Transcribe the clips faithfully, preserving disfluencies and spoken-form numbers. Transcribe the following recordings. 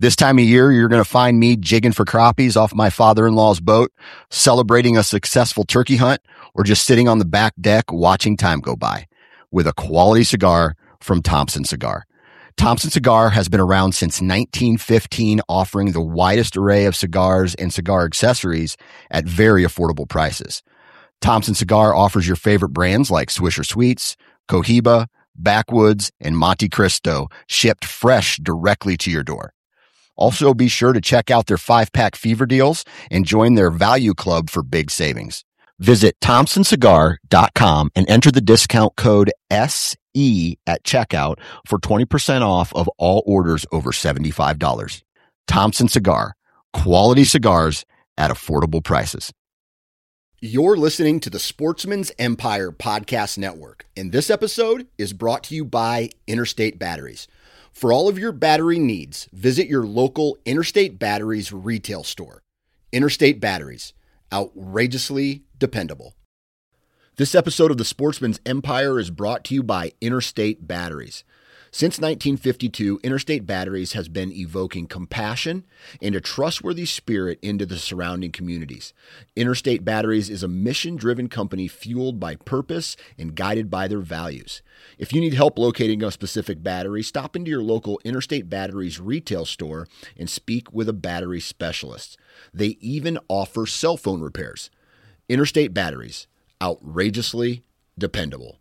This time of year, you're going to find me jigging for crappies off my father-in-law's boat, celebrating a successful turkey hunt, or just sitting on the back deck watching time go by with a quality cigar from Thompson Cigar. Thompson Cigar has been around since nineteen fifteen, offering the widest array of cigars and cigar accessories at very affordable prices. Thompson Cigar offers your favorite brands like Swisher Sweets, Cohiba, Backwoods, and Monte Cristo, shipped fresh directly to your door. Also, be sure to check out their five-pack fever deals and join their value club for big savings. Visit thompson cigar dot com and enter the discount code S E at checkout for twenty percent off of all orders over seventy-five dollars. Thompson Cigar, quality cigars at affordable prices. You're listening to the Sportsman's Empire Podcast Network, and this episode is brought to you by Interstate Batteries. For all of your battery needs, visit your local Interstate Batteries retail store. Interstate Batteries, outrageously dependable. This episode of the Sportsman's Empire is brought to you by Interstate Batteries. Since nineteen fifty-two, Interstate Batteries has been evoking compassion and a trustworthy spirit into the surrounding communities. Interstate Batteries is a mission-driven company fueled by purpose and guided by their values. If you need help locating a specific battery, stop into your local Interstate Batteries retail store and speak with a battery specialist. They even offer cell phone repairs. Interstate Batteries, outrageously dependable.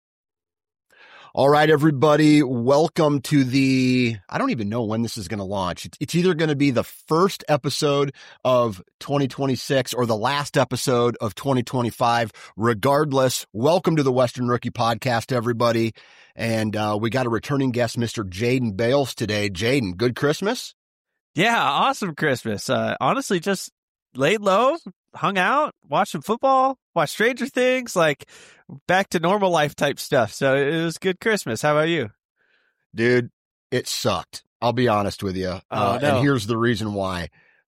All right, everybody, welcome to the, I don't even know when this is going to launch. It's, it's either going to be the first episode of twenty twenty-six or the last episode of twenty twenty-five. Regardless, welcome to the Western Rookie Podcast, everybody. And uh, we got a returning guest, Mister Jaden Bales today. Jaden, good Christmas? Yeah, awesome Christmas. Uh, honestly, just laid low, hung out, watched some football, watched Stranger Things, like back to normal life type stuff. So it was good Christmas. How about you? Dude, it sucked. I'll be honest with you. Oh, uh, no. And here's the reason why.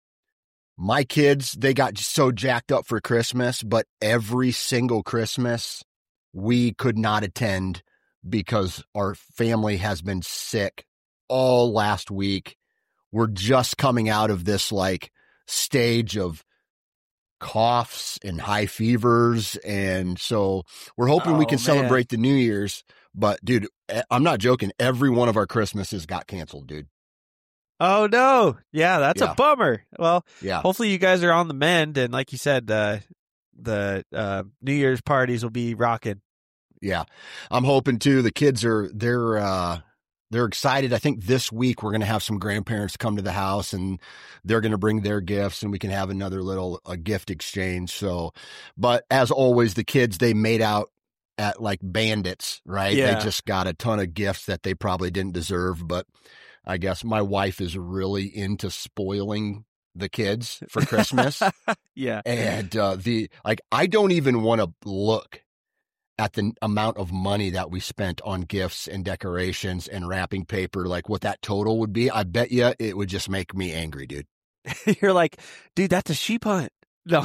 My kids, they got so jacked up for Christmas, but every single Christmas we could not attend because our family has been sick all last week. We're just coming out of this like stage of coughs and high fevers. And so we're hoping Oh, we can man. celebrate the New Year's. But dude, I'm not joking. Every one of our Christmases got canceled, dude. Oh, no. Yeah, that's Yeah. a bummer. Well, Yeah. hopefully you guys are on the mend. And like you said, uh, the uh, New Year's parties will be rocking. Yeah. I'm hoping too. The kids are, they're, uh, they're excited. I think this week we're going to have some grandparents come to the house and they're going to bring their gifts and we can have another little a gift exchange. So, but as always, the kids, they made out at like bandits, right? Yeah. They just got a ton of gifts that they probably didn't deserve. But I guess my wife is really into spoiling the kids for Christmas. Yeah. And uh, the, like, I don't even want to look at the amount of money that we spent on gifts and decorations and wrapping paper, like what that total would be. I bet you it would just make me angry, dude. You're like, dude, that's a sheep hunt. No.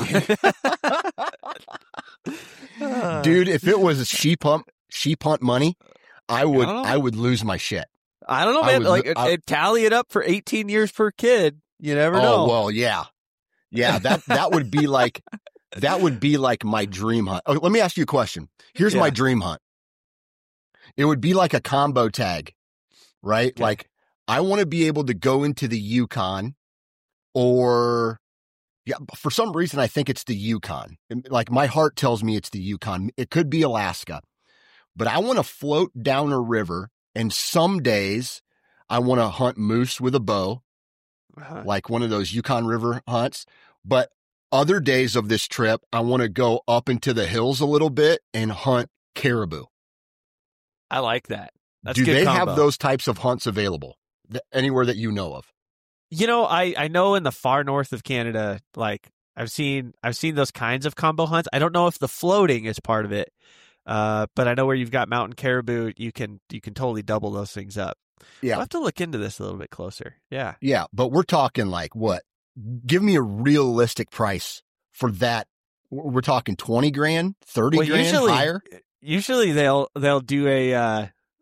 Uh, Dude, if it was a sheep hunt, sheep hunt money, I would, I don't know. I would lose my shit. I don't know, I man. would- like, it, I- it tally it up for eighteen years per kid. You never Oh, know. well, yeah. Yeah. That, that would be like, that would be like my dream hunt. Oh, let me ask you a question. Here's my Yeah. dream hunt. It would be like a combo tag, right? Okay. Like I want to be able to go into the Yukon or yeah, for some reason, I think it's the Yukon. Like my heart tells me it's the Yukon. It could be Alaska, but I want to float down a river. And some days I want to hunt moose with a bow, Uh-huh. like one of those Yukon River hunts. But other days of this trip, I want to go up into the hills a little bit and hunt caribou. I like that. That's Do good they combo. have those types of hunts available th- anywhere that you know of? You know, I, I know in the far north of Canada, like I've seen I've seen those kinds of combo hunts. I don't know if the floating is part of it, uh, but I know where you've got mountain caribou, you can you can totally double those things up. Yeah. I'll have to look into this a little bit closer. Yeah. Yeah, but we're talking like what? Give me a realistic price for that. We're talking twenty grand, thirty Well, grand, usually, higher. usually they'll they'll do a uh,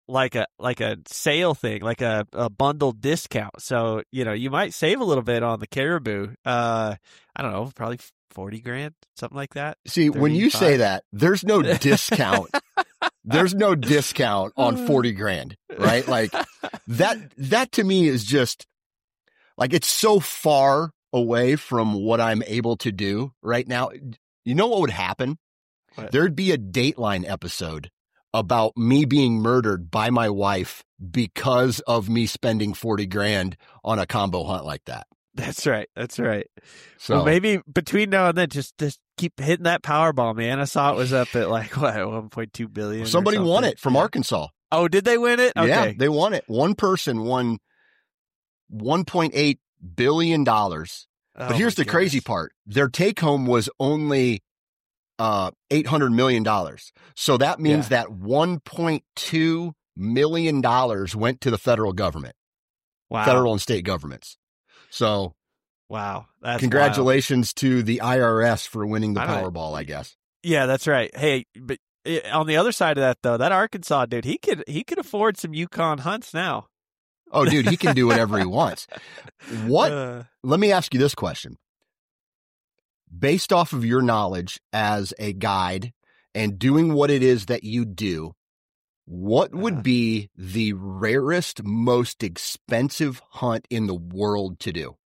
like a like a sale thing, like a, a bundled discount. So, you know, you might save a little bit on the caribou. Uh, I don't know, probably forty grand, something like that. See, when you thirty-five. say that, there's no discount. There's no discount on forty grand, right? Like that, that to me is just like, it's so far away from what I'm able to do right now. You know what would happen? What? There'd be a Dateline episode about me being murdered by my wife because of me spending forty grand on a combo hunt like that. That's right. That's right. So well, maybe between now and then, just just keep hitting that Powerball, man. I saw it was up at like what one point two billion. Somebody won it from yeah. Arkansas. Oh, did they win it? Okay. Yeah, they won it. One person won one point eight billion dollars. Oh, but here's the goodness. crazy part. Their take home was only uh, eight hundred million dollars. So that means Yeah. that one point two million dollars went to the federal government, Wow. federal and state governments. So Wow. That's congratulations to the I R S for winning the I don't- Powerball, I guess. Yeah, that's right. Hey, but eh, on the other side of that, though, that Arkansas dude, he could he could afford some Yukon hunts now. Oh, dude, he can do whatever he wants. What? Uh, Let me ask you this question. Based off of your knowledge as a guide and doing what it is that you do, what would Uh-huh. be the rarest, most expensive hunt in the world to do?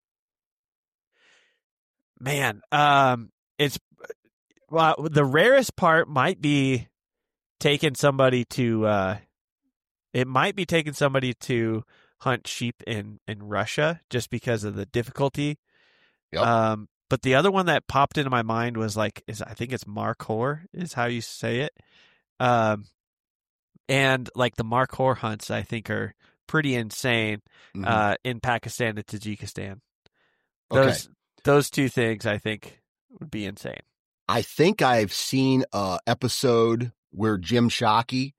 man, um, it's well, the rarest part might be taking somebody to. Uh, it might be taking somebody to hunt sheep in in Russia just because of the difficulty. Yep. Um, but the other one that popped into my mind was like, is I think it's Markhor is how you say it. Um, and like the Markhor hunts, I think are pretty insane. Mhm. Uh, in Pakistan and Tajikistan, Okay. those those two things I think would be insane. I think I've seen a episode where Jim Shockey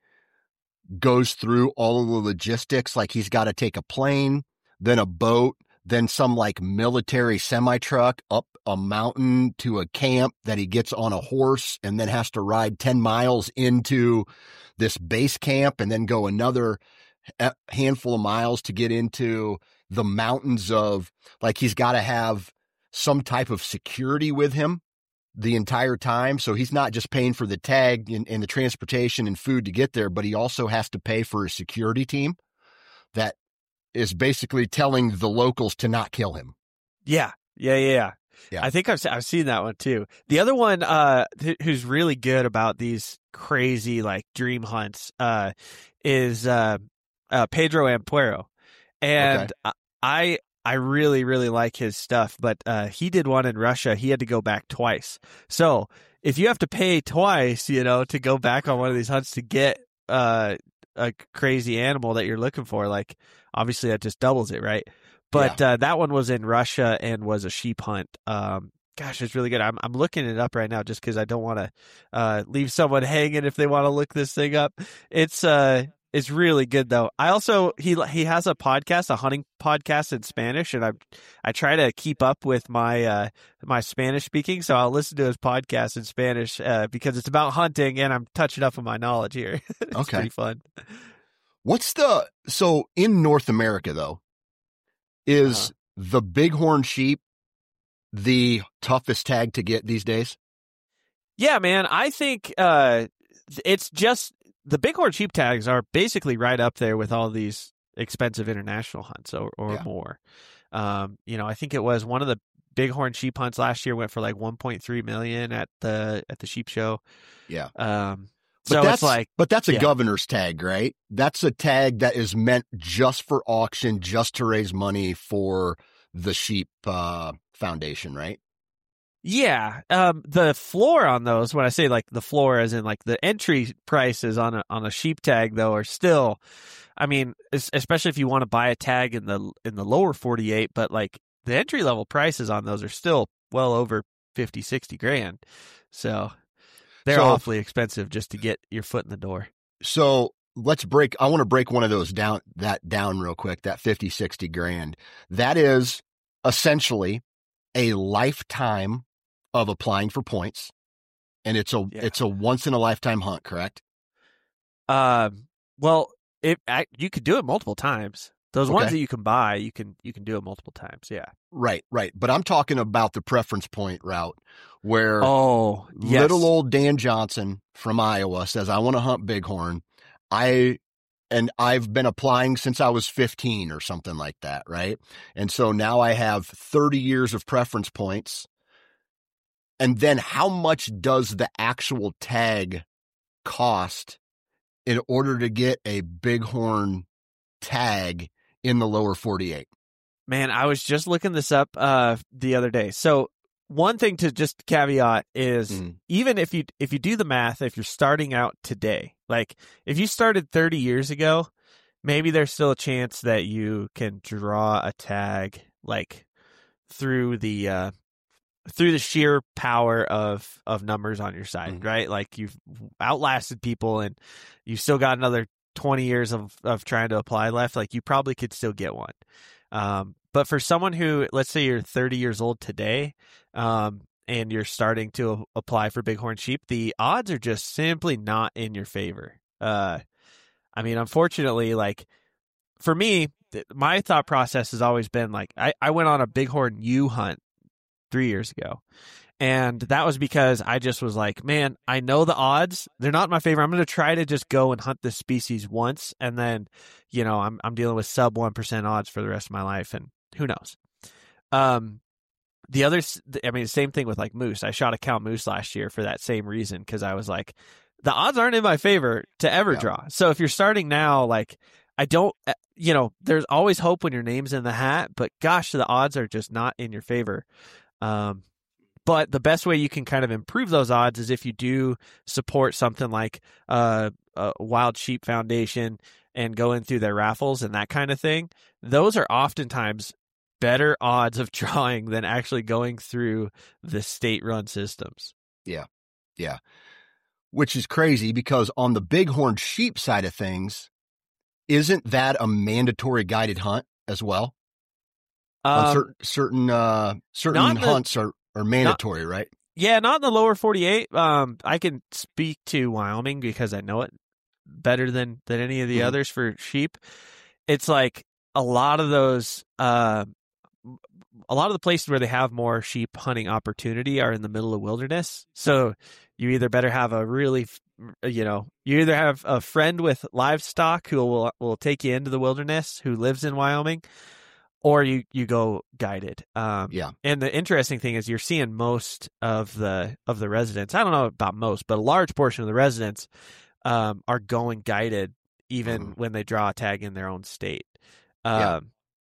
goes through all of the logistics. Like he's got to take a plane, then a boat, then some like military semi truck up a mountain to a camp that he gets on a horse and then has to ride ten miles into this base camp and then go another a- handful of miles to get into the mountains of like, he's got to have some type of security with him the entire time. So he's not just paying for the tag and, and the transportation and food to get there, but he also has to pay for a security team that is basically telling the locals to not kill him. Yeah, yeah, yeah. yeah. Yeah. I think I've I've seen that one too. The other one, uh, th- who's really good about these crazy like dream hunts, uh, is uh, uh Pedro Ampuero, and Okay. I I really really like his stuff. But uh, he did one in Russia. He had to go back twice. So if you have to pay twice, you know, to go back on one of these hunts to get uh a crazy animal that you're looking for, like obviously that just doubles it, right? But uh, that one was in Russia and was a sheep hunt. Um, gosh, it's really good. I'm I'm looking it up right now just because I don't want to uh, leave someone hanging if they want to look this thing up. It's uh it's really good though. I also he he has a podcast, a hunting podcast in Spanish, and I I try to keep up with my uh, my Spanish speaking, so I'll listen to his podcast in Spanish uh, because it's about hunting, and I'm touching up on my knowledge here. It's Okay. pretty fun. What's the, so in North America though, is Uh-huh. the bighorn sheep the toughest tag to get these days? Yeah, man. I think uh, it's just the bighorn sheep tags are basically right up there with all these expensive international hunts or, or Yeah. more. Um, you know, I think it was one of the bighorn sheep hunts last year went for like one point three million at the at the sheep show. Yeah. Um, But so that's it's like, but that's a yeah. governor's tag, right? That's a tag that is meant just for auction, just to raise money for the sheep uh, foundation, right? yeah. Um, the floor on those, when I say like the floor, as in like the entry prices on a on a sheep tag, though, are still, I mean, es- especially if you want to buy a tag in the in the lower forty-eight, but like the entry level prices on those are still well over fifty, sixty grand. So they're So- awfully expensive just to get your foot in the door. So let's break. I want to break one of those down, that down real quick, that fifty, sixty grand. That is essentially a lifetime of applying for points. And it's a, Yeah. it's a once in a lifetime hunt, correct? Um, well, It I, you could do it multiple times. Those Okay. ones that you can buy, you can you can do it multiple times. Yeah. Right, right. But I'm talking about the preference point route where Oh, yes. little old Dan Johnson from Iowa says, I want to hunt bighorn. I, and I've been applying since I was fifteen or something like that. Right. And so now I have thirty years of preference points. And then how much does the actual tag cost in order to get a bighorn tag in the lower forty-eight? Man, I was just looking this up uh, the other day. So one thing to just caveat is Mm. even if you if you do the math, if you're starting out today, like if you started thirty years ago, maybe there's still a chance that you can draw a tag like through the uh, through the sheer power of of numbers on your side, Mhm. right? Like you've outlasted people and you've still got another twenty years of of trying to apply left. Like you probably could still get one. Um, but for someone who, let's say you're thirty years old today, um, and you're starting to apply for bighorn sheep, the odds are just simply not in your favor. Uh, I mean, unfortunately, like for me, th- my thought process has always been like, I, I went on a bighorn ewe hunt three years ago. And that was because I just was like, man, I know the odds. They're not in my favor. I'm going to try to just go and hunt this species once. And then, you know, I'm I'm dealing with sub one percent odds for the rest of my life. And who knows? Um, the others, I mean, the same thing with like moose. I shot a cow moose last year for that same reason because I was like, the odds aren't in my favor to ever Yeah. draw. So if you're starting now, like, I don't, you know, there's always hope when your name's in the hat, but gosh, the odds are just not in your favor. Um, But the best way you can kind of improve those odds is if you do support something like uh, a Wild Sheep Foundation and go in through their raffles and that kind of thing. Those are oftentimes better odds of drawing than actually going through the state-run systems. Yeah. Yeah. Which is crazy because on the bighorn sheep side of things, isn't that a mandatory guided hunt as well? On Um, certain, certain, uh, certain not the- hunts are, are mandatory, right? Yeah, not in the lower forty-eight. Um, I can speak to Wyoming because I know it better than, than any of the Mhm. others for sheep. It's like a lot of those, uh, a lot of the places where they have more sheep hunting opportunity are in the middle of wilderness. So you either better have a really, you know, you either have a friend with livestock who will will take you into the wilderness who lives in Wyoming, or you, you go guided. Um, Yeah. And the interesting thing is you're seeing most of the of the residents. I don't know about most, but a large portion of the residents um, are going guided even Mhm. when they draw a tag in their own state. Um, Yeah.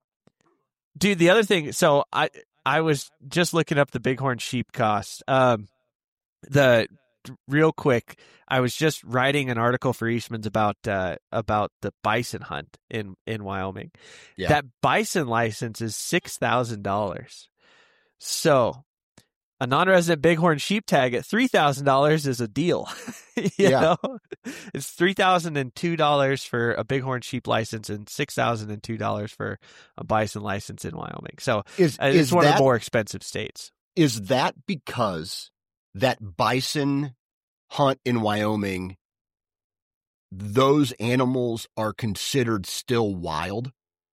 Dude, the other thing. So I I was just looking up the bighorn sheep cost. Um, the real quick, I was just writing an article for Eastman's about uh, about the bison hunt in in Wyoming. Yeah. That bison license is six thousand dollars. So a non-resident bighorn sheep tag at three thousand dollars is a deal. you Yeah. know, it's three thousand and two dollars for a bighorn sheep license and six thousand and two dollars for a bison license in Wyoming. So Is, uh, is it's one of that, the more expensive states. is that because that bison hunt in Wyoming, those animals are considered still wild?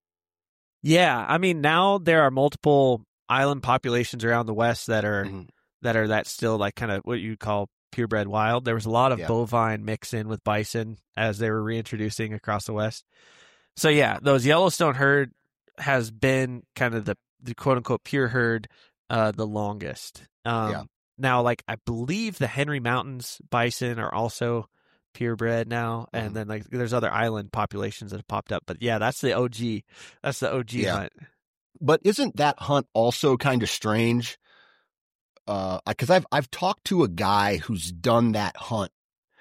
Yeah, I mean now there are multiple island populations around the West that are Mhm. that are that still like kind of what you call purebred wild. There was a lot of Yeah. bovine mix in with bison as they were reintroducing across the West. So yeah, those Yellowstone herd has been kind of the, the quote unquote pure herd uh, the longest. Um, Yeah. Now, like I believe the Henry Mountains bison are also purebred now, and Mhm. then like there's other island populations that have popped up. But yeah, that's the O G. That's the O G Yeah. hunt. But isn't that hunt also kind of strange? Uh, because I've I've talked to a guy who's done that hunt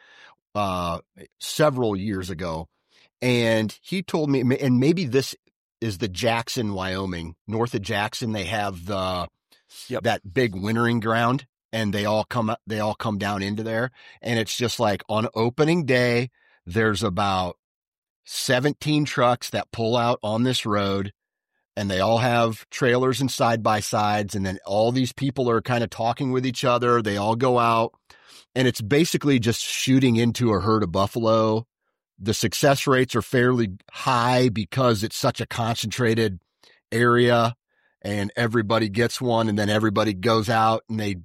uh several years ago, and he told me, and maybe this is the Jackson, Wyoming, north of Jackson. They have the Yep. that big wintering ground, and they all come up, they all come down into there, and it's just like on opening day, there's about seventeen trucks that pull out on this road. And they all have trailers and side by sides. And then all these people are kind of talking with each other. They all go out, and it's basically just shooting into a herd of buffalo the success rates are fairly high because it's such a concentrated area and everybody gets one, and then everybody goes out and they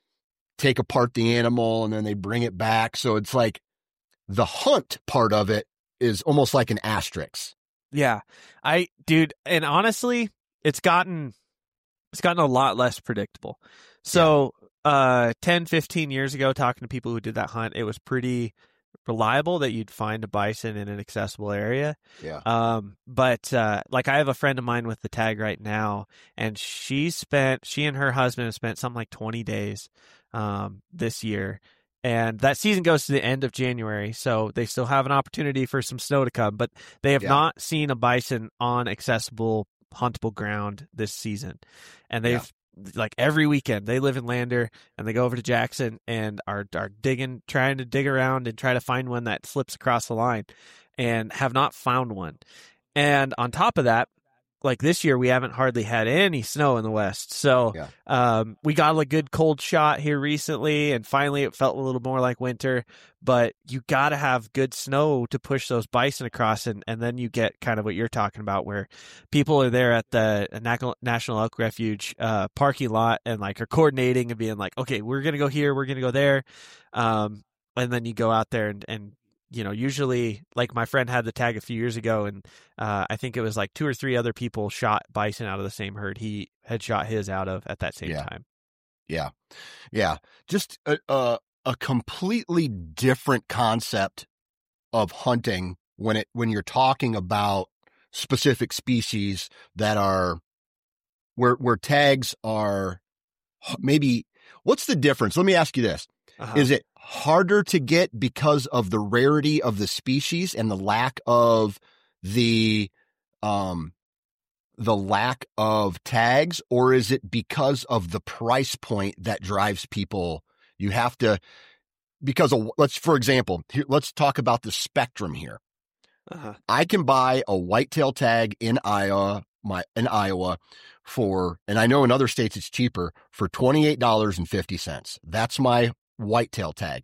take apart the animal and then they bring it back. So it's like the hunt part of it is almost like an asterisk. Yeah. I, dude, and honestly, it's gotten, it's gotten a lot less predictable. So, yeah. uh, ten, fifteen years ago, talking to people who did that hunt, it was pretty reliable that you'd find a bison in an accessible area. Yeah. Um, but, uh, like I have a friend of mine with the tag right now, and she spent, she and her husband have spent something like twenty days, um, this year. And that season goes to the end of January, so they still have an opportunity for some snow to come, but they have yeah. not seen a bison on accessible, huntable ground this season. And they've, yeah. like every weekend, they live in Lander, and they go over to Jackson and are are digging, trying to dig around and try to find one that slips across the line, and have not found one. And on top of that, like this year, we haven't hardly had any snow in the West. So yeah. um, we got a good cold shot here recently, and finally it felt a little more like winter. But you got to have good snow to push those bison across, and, and then you get kind of what you're talking about, where people are there at the National Elk Refuge uh, parking lot and like are coordinating and being like, okay, we're going to go here, we're going to go there. Um, and then you go out there and, and you know, usually, like my friend had the tag a few years ago, and uh, I think it was like two or three other people shot bison out of the same herd he had shot his out of at that same yeah. time. Yeah. Yeah. Just a, a, a completely different concept of hunting when it, when you're talking about specific species that are where, where tags are maybe, what's the difference? Let me ask you this. Uh-huh. Is it harder to get because of the rarity of the species and the lack of the, um, the lack of tags, or is it because of the price point that drives people? You have to, because of, let's, for example, here, let's talk about the spectrum here. Uh-huh. I can buy a whitetail tag in Iowa, my, in Iowa for, and I know in other states it's cheaper, for twenty-eight dollars and fifty cents. That's my whitetail tag.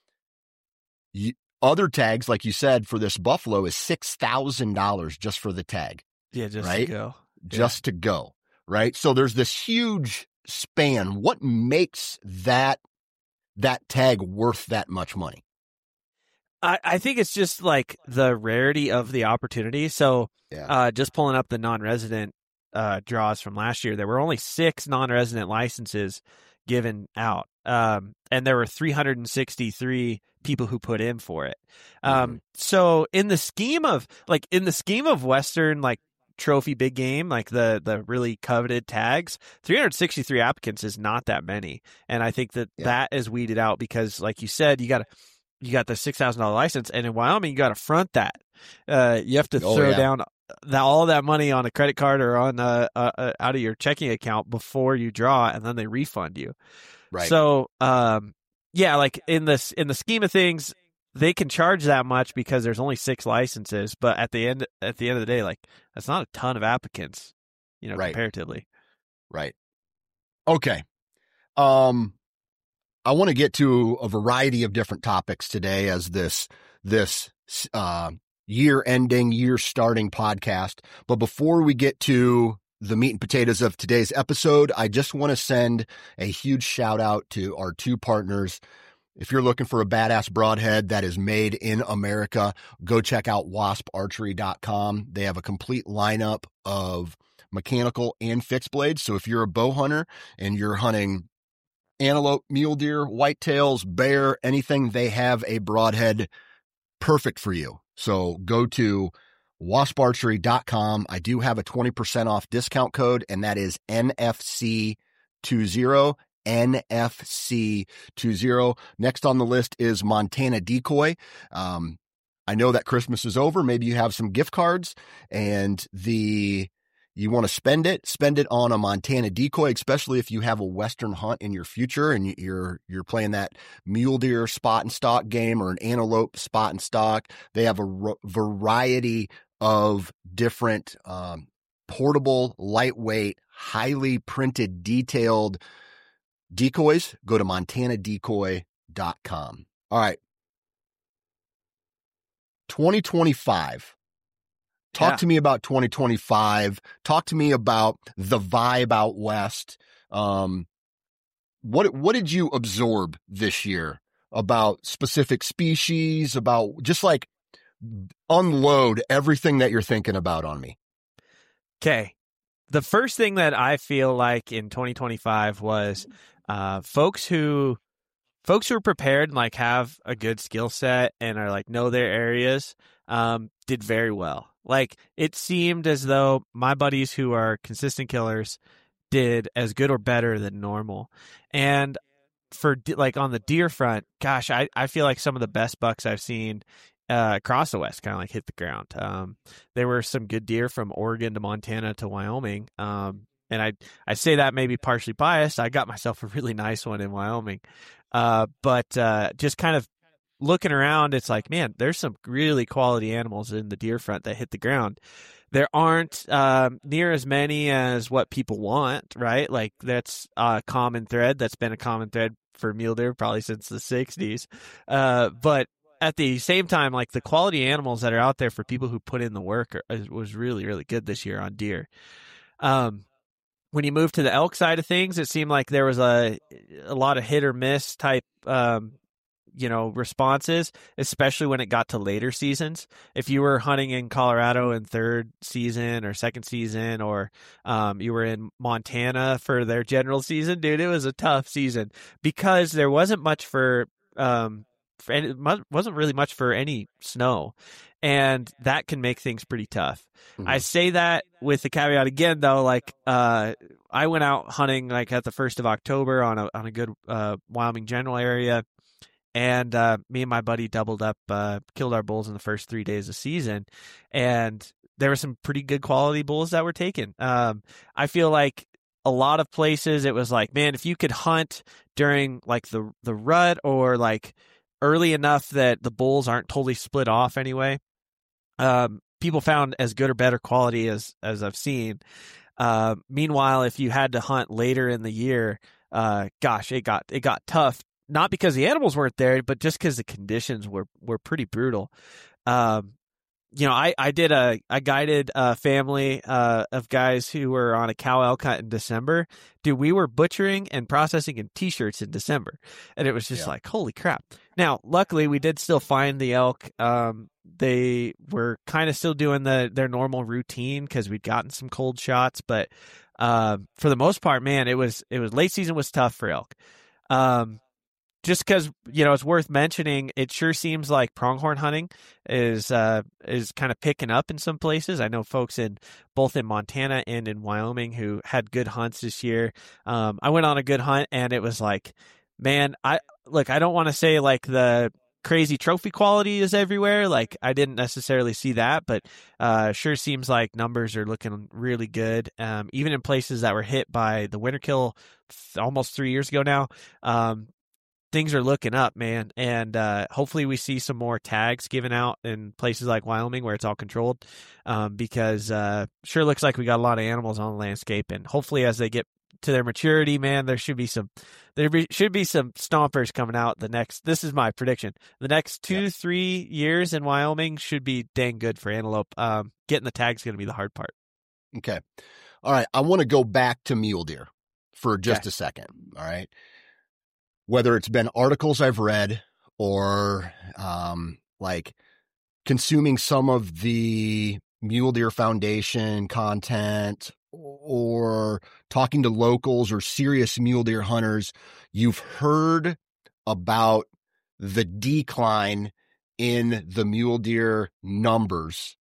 You, other tags, like you said, for this buffalo is six thousand dollars just for the tag. Yeah, just right? to go. Just yeah. to go, right? So there's this huge span. What makes that that tag worth that much money? I, I think it's just like the rarity of the opportunity. So yeah. uh, just pulling up the non-resident uh, draws from last year, there were only six non-resident licenses given out. Um, and there were three hundred sixty-three people who put in for it. Um, mm-hmm. So in the scheme of like, in the scheme of Western, like trophy big game, like the, the really coveted tags, three hundred sixty-three applicants is not that many. And I think that yeah. that is weeded out because like you said, you got to, you got the six thousand dollars license, and in Wyoming, you got to front that. Uh, you have to oh, throw yeah. down that, all that money on a credit card or on uh, uh, out of your checking account before you draw, and then they refund you. Right. So, um, yeah, like in this in the scheme of things, they can charge that much because there's only six licenses. But at the end at the end of the day, like that's not a ton of applicants, you know, right. comparatively. Right. Okay. Um. I want to get to a variety of different topics today as this, this, uh, year ending, year starting podcast. But before we get to the meat and potatoes of today's episode, I just want to send a huge shout out to our two partners. If you're looking for a badass broadhead that is made in America, go check out wasp archery dot com. They have a complete lineup of mechanical and fixed blades. So if you're a bow hunter and you're hunting antelope, mule deer, whitetails, bear, anything, they have a broadhead perfect for you. So go to wasp archery dot com. I do have a twenty percent off discount code, and that is N F C twenty, N F C twenty. Next on the list is Montana Decoy. Um, I know that Christmas is over. Maybe you have some gift cards and the you want to spend it, spend it on a Montana Decoy, especially if you have a Western hunt in your future and you're, you're playing that mule deer spot and stock game or an antelope spot and stock. They have a r- variety of different, um, portable, lightweight, highly printed, detailed decoys. Go to montana decoy dot com. All right. twenty twenty-five. Talk Yeah. to me about twenty twenty-five. Talk to me about the vibe out west. Um, what what did you absorb this year about specific species, about just like unload everything that you're thinking about on me? Okay. The first thing that I feel like in twenty twenty-five was uh, folks who folks who are prepared and like have a good skill set and are like know their areas um, did very well. Like it seemed as though my buddies who are consistent killers did as good or better than normal. And for like on the deer front, gosh, I, I feel like some of the best bucks I've seen uh, across the West kind of like hit the ground. Um, there were some good deer from Oregon to Montana to Wyoming. Um, and I, I say that maybe partially biased. I got myself a really nice one in Wyoming. Uh, but uh, just kind of looking around, it's like, man, there's some really quality animals in the deer front that hit the ground. There aren't um, near as many as what people want, right? Like that's a common thread. That's been a common thread for mule deer probably since the sixties. Uh, but at the same time, like the quality animals that are out there for people who put in the work are, was really, really good this year on deer. Um, when you move to the elk side of things, it seemed like there was a a lot of hit or miss type um, you know, responses, especially when it got to later seasons. If you were hunting in Colorado in third season or second season, or um, you were in Montana for their general season, dude, it was a tough season because there wasn't much for, um, for it wasn't really much for any snow. And that can make things pretty tough. Mm-hmm. I say that with the caveat again, though, like, uh, I went out hunting like at the first of October on a, on a good, uh, Wyoming general area. And uh, me and my buddy doubled up, uh, killed our bulls in the first three days of season. And there were some pretty good quality bulls that were taken. Um, I feel like a lot of places it was like, man, if you could hunt during like the, the rut or like early enough that the bulls aren't totally split off anyway, um, people found as good or better quality as, as I've seen. Uh, meanwhile, if you had to hunt later in the year, uh, gosh, it got, it got tough. Not because the animals weren't there, but just because the conditions were, were pretty brutal. Um, you know, I, I did a, I guided a family uh, of guys who were on a cow elk hunt in December. Dude, we were butchering and processing in t-shirts in December. And it was just yeah. like, holy crap. Now, luckily, we did still find the elk. Um, they were kind of still doing the their normal routine because we'd gotten some cold shots. But uh, for the most part, man, it was, it was late season was tough for elk. Um, Just because, you know, it's worth mentioning, it sure seems like pronghorn hunting is uh, is kind of picking up in some places. I know folks in both in Montana and in Wyoming who had good hunts this year. Um, I went on a good hunt, and it was like, man, I look, I don't want to say like the crazy trophy quality is everywhere. Like I didn't necessarily see that, but uh, sure seems like numbers are looking really good. Um, even in places that were hit by the winter kill th- almost three years ago now. Um, Things are looking up, man, and uh, hopefully we see some more tags given out in places like Wyoming where it's all controlled, um, because uh, sure looks like we got a lot of animals on the landscape, and hopefully as they get to their maturity, man, there should be some there be, should be some stompers coming out the next. This is my prediction: the next two, yeah. three years in Wyoming should be dang good for antelope. Um, getting the tags is going to be the hard part. Okay, all right. I want to go back to mule deer for just okay. a second. All right. Whether it's been articles I've read or um, like consuming some of the Mule Deer Foundation content or talking to locals or serious mule deer hunters, you've heard about the decline in the mule deer numbers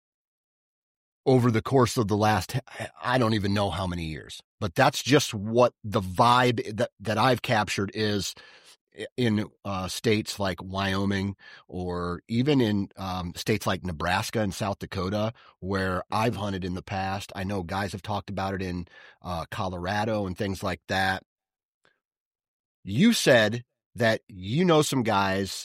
over the course of the last, I don't even know how many years, but that's just what the vibe that, that I've captured is in uh, states like Wyoming or even in um, states like Nebraska and South Dakota, where I've hunted in the past. I know guys have talked about it in uh, Colorado and things like that. You said that you know some guys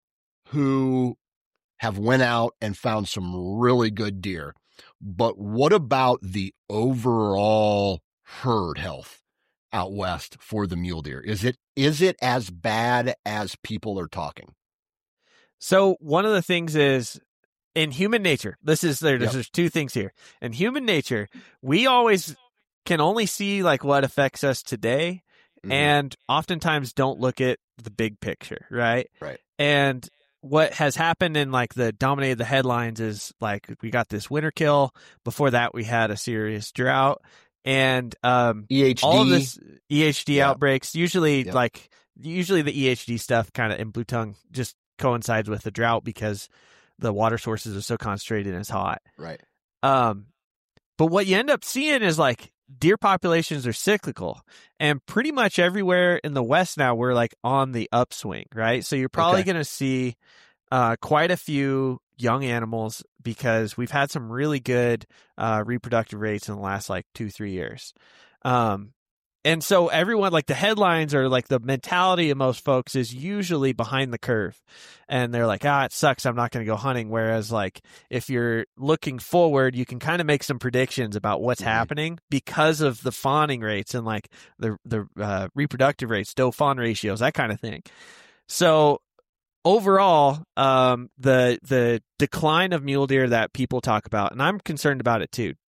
who have went out and found some really good deer. But what about the overall herd health out west for the mule deer? Is it is it as bad as people are talking? So one of the things is in human nature, this is there. Yep. There's two things here. In human nature, we always can only see like what affects us today, mm-hmm. and oftentimes don't look at the big picture, right? Right. And what has happened in like the dominated the headlines is like we got this winter kill. Before that, we had a serious drought, and um, E H D, all of this E H D yeah. outbreaks. Usually, yep. like usually the E H D stuff kind of in Blue Tongue just coincides with the drought because the water sources are so concentrated and it's hot. Right. Um, but what you end up seeing is like deer populations are cyclical, and pretty much everywhere in the West now we're like on the upswing, right? So you're probably okay. going to see uh, quite a few young animals because we've had some really good uh, reproductive rates in the last like two, three years. Um, and so everyone, like the headlines or like the mentality of most folks is usually behind the curve. And they're like, ah, it sucks, I'm not going to go hunting. Whereas like if you're looking forward, you can kind of make some predictions about what's mm-hmm. happening because of the fawning rates and like the, the uh, reproductive rates, doe fawn ratios, that kind of thing. So overall, um, the the decline of mule deer that people talk about, and I'm concerned about it too,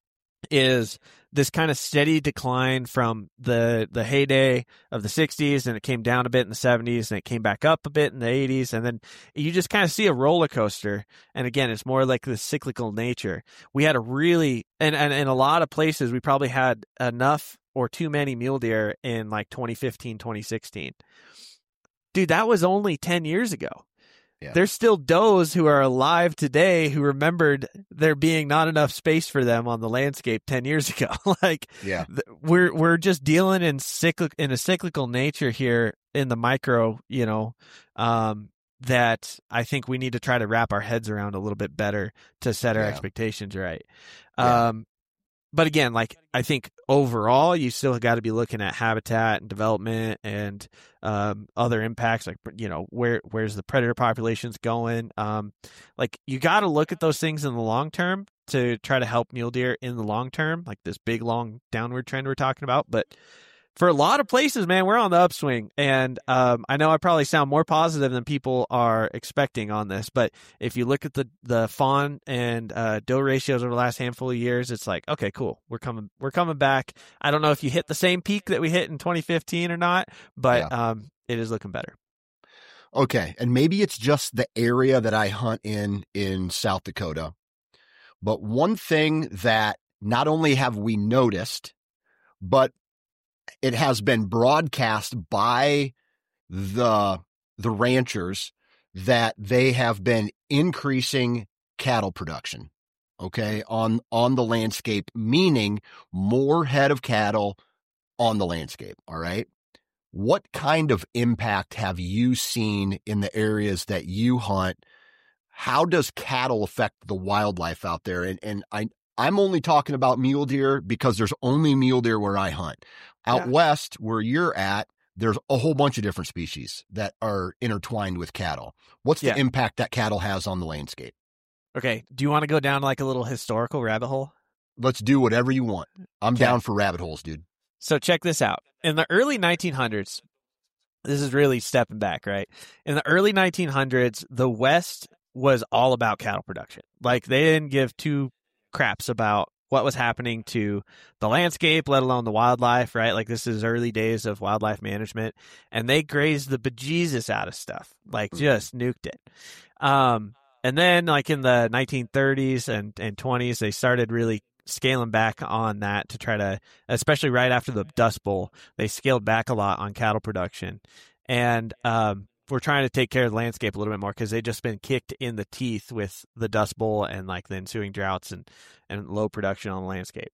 is this kind of steady decline from the the heyday of the sixties, and it came down a bit in the seventies, and it came back up a bit in the eighties, and then you just kind of see a roller coaster. And again, it's more like the cyclical nature. We had a really, and, and in a lot of places, we probably had enough or too many mule deer in like twenty fifteen, twenty sixteen. Dude, that was only ten years ago. Yeah. There's still does who are alive today who remembered there being not enough space for them on the landscape ten years ago. like, yeah. th- we're we're just dealing in cyclic in a cyclical nature here in the micro, you know, um, that I think we need to try to wrap our heads around a little bit better to set our yeah. expectations right. Yeah. Um, but again, like I think overall, you still got to be looking at habitat and development and um, other impacts, like you know where where's the predator populations going. Um, like you got to look at those things in the long term to try to help mule deer in the long term, like this big long downward trend we're talking about. But for a lot of places, man, we're on the upswing. And um, I know I probably sound more positive than people are expecting on this, but if you look at the, the fawn and uh, doe ratios over the last handful of years, it's like, okay, cool. We're coming, we're coming back. I don't know if you hit the same peak that we hit in twenty fifteen or not, but yeah. um, it is looking better. Okay. And maybe it's just the area that I hunt in, in South Dakota. But one thing that not only have we noticed, but it has been broadcast by the, the ranchers that they have been increasing cattle production, okay, on, on the landscape, meaning more head of cattle on the landscape. All right. What kind of impact have you seen in the areas that you hunt? How does cattle affect the wildlife out there? And, and I, I'm only talking about mule deer because there's only mule deer where I hunt. Out yeah. west, where you're at, there's a whole bunch of different species that are intertwined with cattle. What's yeah. the impact that cattle has on the landscape? Okay. Do you want to go down like a little historical rabbit hole? Let's do whatever you want. I'm okay. down for rabbit holes, dude. So check this out. In the early nineteen hundreds, this is really stepping back, right? In the early nineteen hundreds, the West was all about cattle production. Like they didn't give two craps about what was happening to the landscape, let alone the wildlife, right? Like this is early days of wildlife management, and they grazed the bejesus out of stuff, like just nuked it. Um, and then like in the nineteen thirties and, and twenties, they started really scaling back on that to try to, especially right after the Dust Bowl, they scaled back a lot on cattle production. And, um, we're trying to take care of the landscape a little bit more because they've just been kicked in the teeth with the Dust Bowl and like the ensuing droughts and, and low production on the landscape.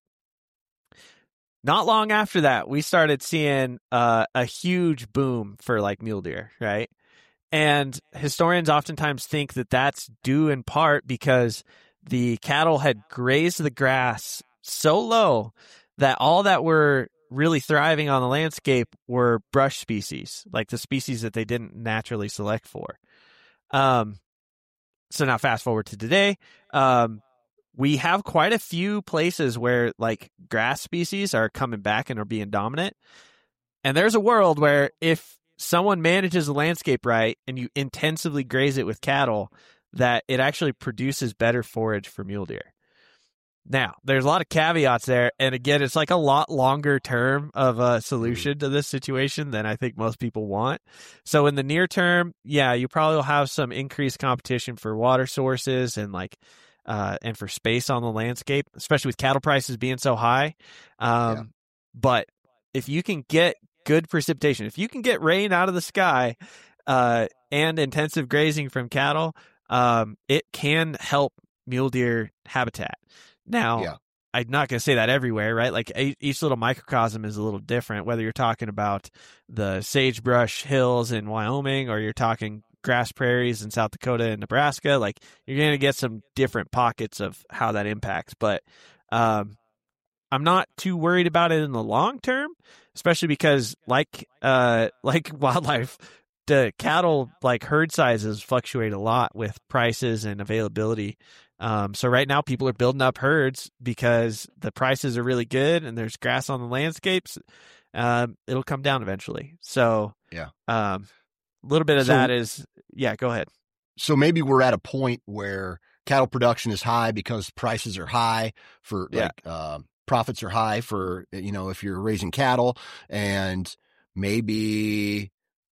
Not long after that, we started seeing uh, a huge boom for like mule deer, right? And historians oftentimes think that that's due in part because the cattle had grazed the grass so low that all that were really thriving on the landscape were brush species, like the species that they didn't naturally select for. Um, so now fast forward to today, um, we have quite a few places where like grass species are coming back and are being dominant. And there's a world where if someone manages the landscape right and you intensively graze it with cattle, that it actually produces better forage for mule deer. Now, there's a lot of caveats there, and again, it's like a lot longer term of a solution to this situation than I think most people want. So in the near term, yeah, you probably will have some increased competition for water sources and like uh, and for space on the landscape, especially with cattle prices being so high. Um, yeah. But if you can get good precipitation, if you can get rain out of the sky uh, and intensive grazing from cattle, um, it can help mule deer habitat. Now, yeah. I'm not going to say that everywhere, right? Like each little microcosm is a little different, whether you're talking about the sagebrush hills in Wyoming or you're talking grass prairies in South Dakota and Nebraska. Like you're going to get some different pockets of how that impacts. But um, I'm not too worried about it in the long term, especially because like uh, like wildlife, the cattle like herd sizes fluctuate a lot with prices and availability. Um, so right now people are building up herds because the prices are really good and there's grass on the landscapes. Um, it'll come down eventually. So yeah, um, a little bit of so, that is, yeah, go ahead. So maybe we're at a point where cattle production is high because prices are high for yeah. like, uh, profits are high for, you know, if you're raising cattle, and maybe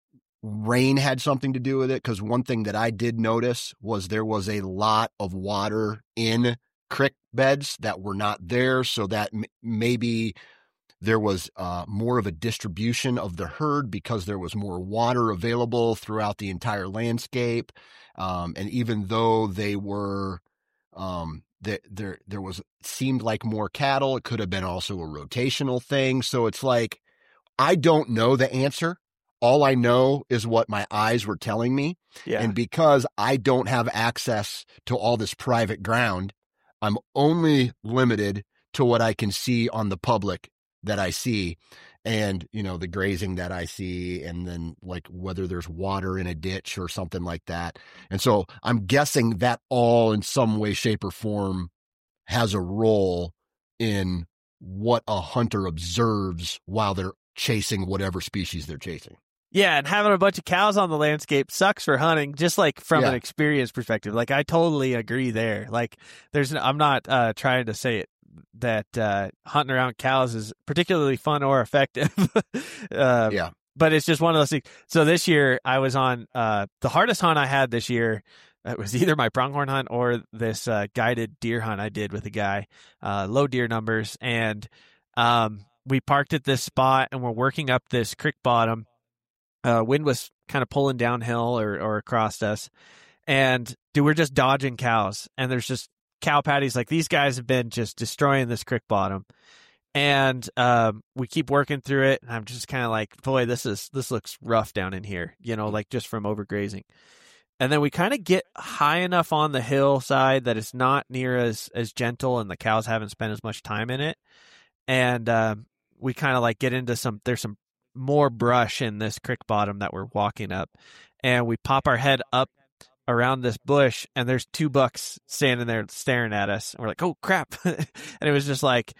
rain had something to do with it. Cause one thing that I did notice was there was a lot of water in creek beds that were not there. So that m- maybe there was uh, more of a distribution of the herd because there was more water available throughout the entire landscape. Um, and even though they were, um, that there, there was, seemed like more cattle, it could have been also a rotational thing. So it's like, I don't know the answer. All I know is what my eyes were telling me. Yeah. And because I don't have access to all this private ground, I'm only limited to what I can see on the public that I see, and, you know, the grazing that I see, and then like whether there's water in a ditch or something like that. And so I'm guessing that all in some way, shape, or form has a role in what a hunter observes while they're chasing whatever species they're chasing. Yeah, and having a bunch of cows on the landscape sucks for hunting, just like from yeah. an experience perspective. Like I totally agree there. Like there's, I'm not uh, trying to say it that uh, hunting around cows is particularly fun or effective. uh, yeah. But it's just one of those things. So this year I was on uh, the hardest hunt I had this year. It was either my pronghorn hunt or this uh, guided deer hunt I did with a guy, uh, low deer numbers. And um, we parked at this spot and we're working up this creek bottom. Uh, wind was kind of pulling downhill or, or across us. And dude, we're just dodging cows. And there's just cow patties. Like these guys have been just destroying this creek bottom. And um, we keep working through it. And I'm just kind of like, boy, this is this looks rough down in here, you know, like just from overgrazing. And then we kind of get high enough on the hillside that it's not near as, as gentle and the cows haven't spent as much time in it. And um, we kind of like get into some, there's some more brush in this creek bottom that we're walking up, and we pop our head up around this bush and there's two bucks standing there staring at us. And we're like, oh crap. And it was just like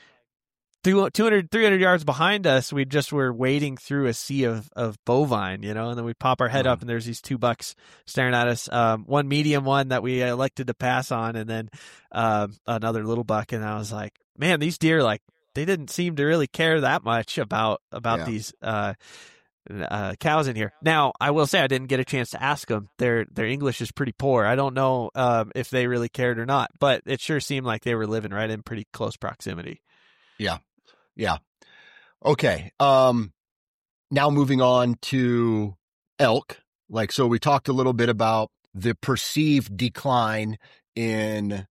two hundred, three hundred yards behind us. We just were wading through a sea of, of bovine, you know, and then we pop our head mm-hmm. up and there's these two bucks staring at us. Um, one medium one that we elected to pass on, and then um, another little buck. And I was like, man, these deer, like, they didn't seem to really care that much about about yeah. these uh, uh, cows in here. Now, I will say I didn't get a chance to ask them. Their their English is pretty poor. I don't know um, if they really cared or not, but it sure seemed like they were living right in pretty close proximity. Yeah, yeah. Okay. Um, now moving on to elk. Like, so we talked a little bit about the perceived decline in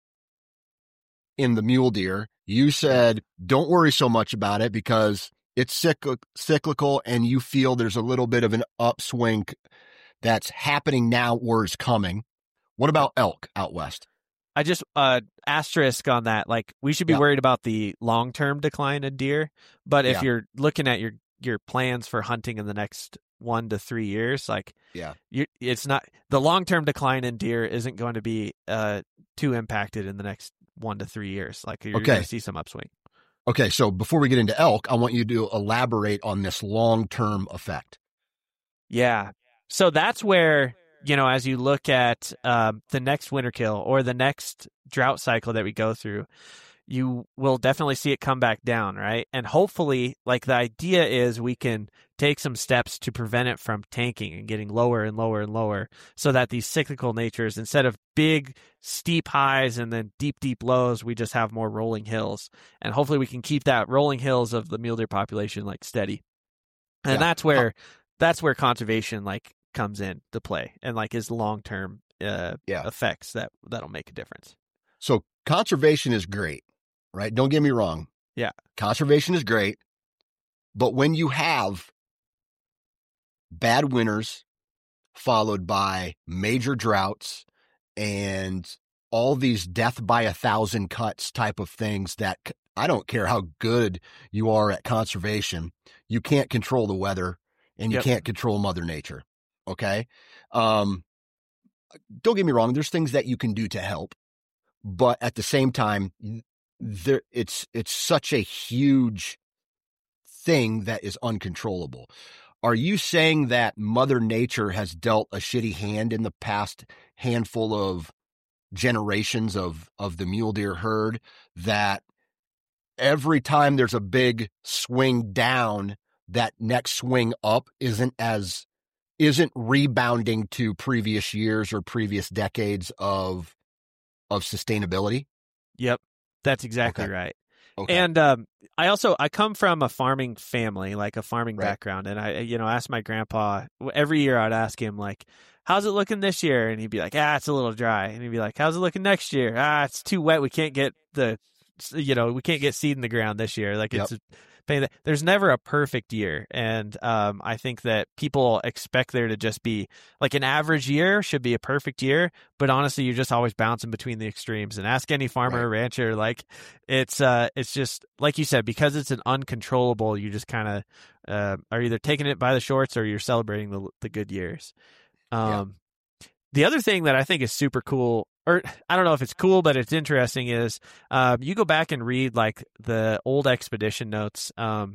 in the mule deer. You said, don't worry so much about it because it's cycl- cyclical and you feel there's a little bit of an upswing that's happening now or is coming. What about elk out west? I just, uh, asterisk on that. Like, we should be yeah. worried about the long-term decline in deer. But if yeah. you're looking at your, your plans for hunting in the next one to three years, like, yeah, you, it's not, the long-term decline in deer isn't going to be uh, too impacted in the next one to three years. Like, you're okay. going to see some upswing. Okay. So before we get into elk, I want you to elaborate on this long-term effect. Yeah. So that's where you know, as you look at um, the next winter kill or the next drought cycle that we go through, you will definitely see it come back down, right? And hopefully, like the idea is we can take some steps to prevent it from tanking and getting lower and lower and lower so that these cyclical natures, instead of big, steep highs and then deep, deep lows, we just have more rolling hills. And hopefully we can keep that rolling hills of the mule deer population like steady. And Yeah. that's where that's where conservation like comes in to play and like is long-term uh, Yeah. effects that that'll make a difference. So conservation is great, right? Don't get me wrong. Yeah. Conservation is great. But when you have bad winters followed by major droughts and all these death by a thousand cuts type of things that I don't care how good you are at conservation, you can't control the weather and you Yep. can't control Mother Nature. Okay. Um, don't get me wrong. There's things that you can do to help, but at the same time, there it's, it's such a huge thing that is uncontrollable. Are you saying that Mother Nature has dealt a shitty hand in the past handful of generations of, of the mule deer herd, that every time there's a big swing down, that next swing up isn't as, isn't rebounding to previous years or previous decades of, of sustainability? Yep. That's exactly Okay. right. Okay. And um, I also I come from a farming family, like a farming Right. background, and I you know asked my grandpa every year. I'd ask him like, "How's it looking this year?" And he'd be like, "Ah, it's a little dry." And he'd be like, "How's it looking next year?" "Ah, it's too wet. We can't get the, you know, we can't get seed in the ground this year. Like Yep. it's." There's never a perfect year, and um, I think that people expect there to just be like an average year should be a perfect year, but honestly, you're just always bouncing between the extremes. And ask any farmer Right. or rancher, like it's uh, it's just like you said, because it's an uncontrollable. You just kind of uh, are either taking it by the shorts or you're celebrating the the good years. Um, The other thing that I think is super cool, or I don't know if it's cool, but it's interesting, is um, you go back and read like the old expedition notes um,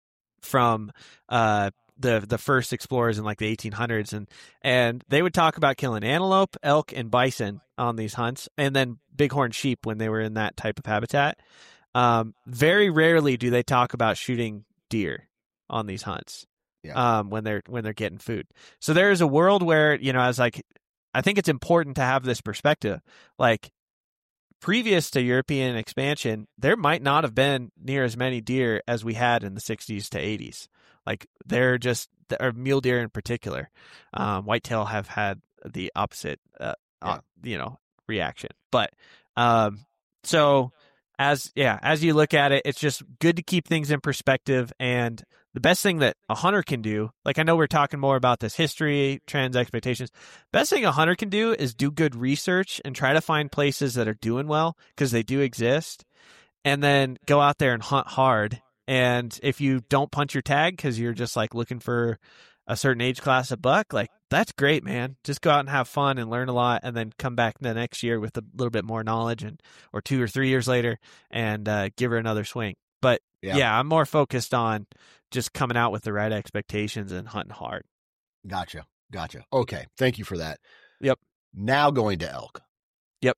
from uh, the the first explorers in like the eighteen hundreds, and and they would talk about killing antelope, elk, and bison on these hunts, and then bighorn sheep when they were in that type of habitat. Um, very rarely do they talk about shooting deer on these hunts. Yeah. Um, when they're when they're getting food. So there is a world where, you know, as like. I think it's important to have this perspective. Like previous to European expansion, there might not have been near as many deer as we had in the sixties to eighties. Like they're just, or mule deer in particular. Um, whitetail have had the opposite, uh, Yeah. uh, you know, reaction. But um, so as yeah, as you look at it, it's just good to keep things in perspective. And the best thing that a hunter can do, like I know we're talking more about this history, trends, expectations. Best thing a hunter can do is do good research and try to find places that are doing well, because they do exist, and then go out there and hunt hard. And if you don't punch your tag because you're just like looking for a certain age class of buck, like that's great, man. Just go out and have fun and learn a lot, and then come back the next year with a little bit more knowledge, and or two or three years later, and uh, give her another swing. But Yeah. yeah, I'm more focused on just coming out with the right expectations and hunting hard. Gotcha. Gotcha. Okay. Thank you for that. Yep. Now going to elk. Yep.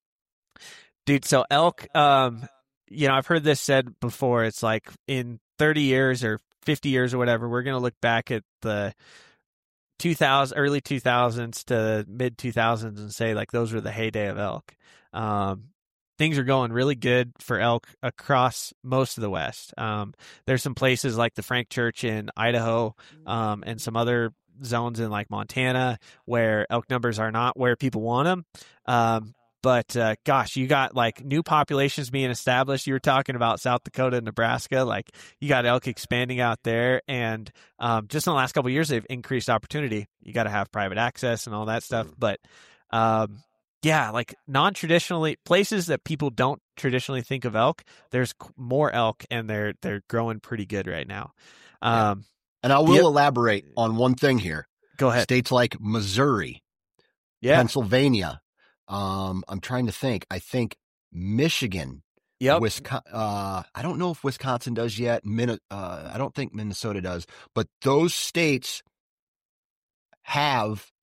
Dude, so elk, um, you know, I've heard this said before. It's like in thirty years or fifty years or whatever, we're going to look back at the two thousand, early two thousands to mid two thousands and say like those were the heyday of elk. Um, things are going really good for elk across most of the West. Um, there's some places like the Frank Church in Idaho, um, and some other zones in like Montana where elk numbers are not where people want them. Um, but uh, gosh, you got like new populations being established. You were talking about South Dakota and Nebraska, like you got elk expanding out there, and um, just in the last couple of years, they've increased opportunity. You got to have private access and all that stuff, but um, yeah, like non-traditionally places that people don't traditionally think of elk, there's more elk, and they're they're growing pretty good right now. Um, And I will Yep. elaborate on one thing here. Go ahead. States like Missouri, Yeah. Pennsylvania. Um, I'm trying to think. I think Michigan, Yep. Wisconsin. Uh, I don't know if Wisconsin does yet. Min- uh, I don't think Minnesota does. But those states have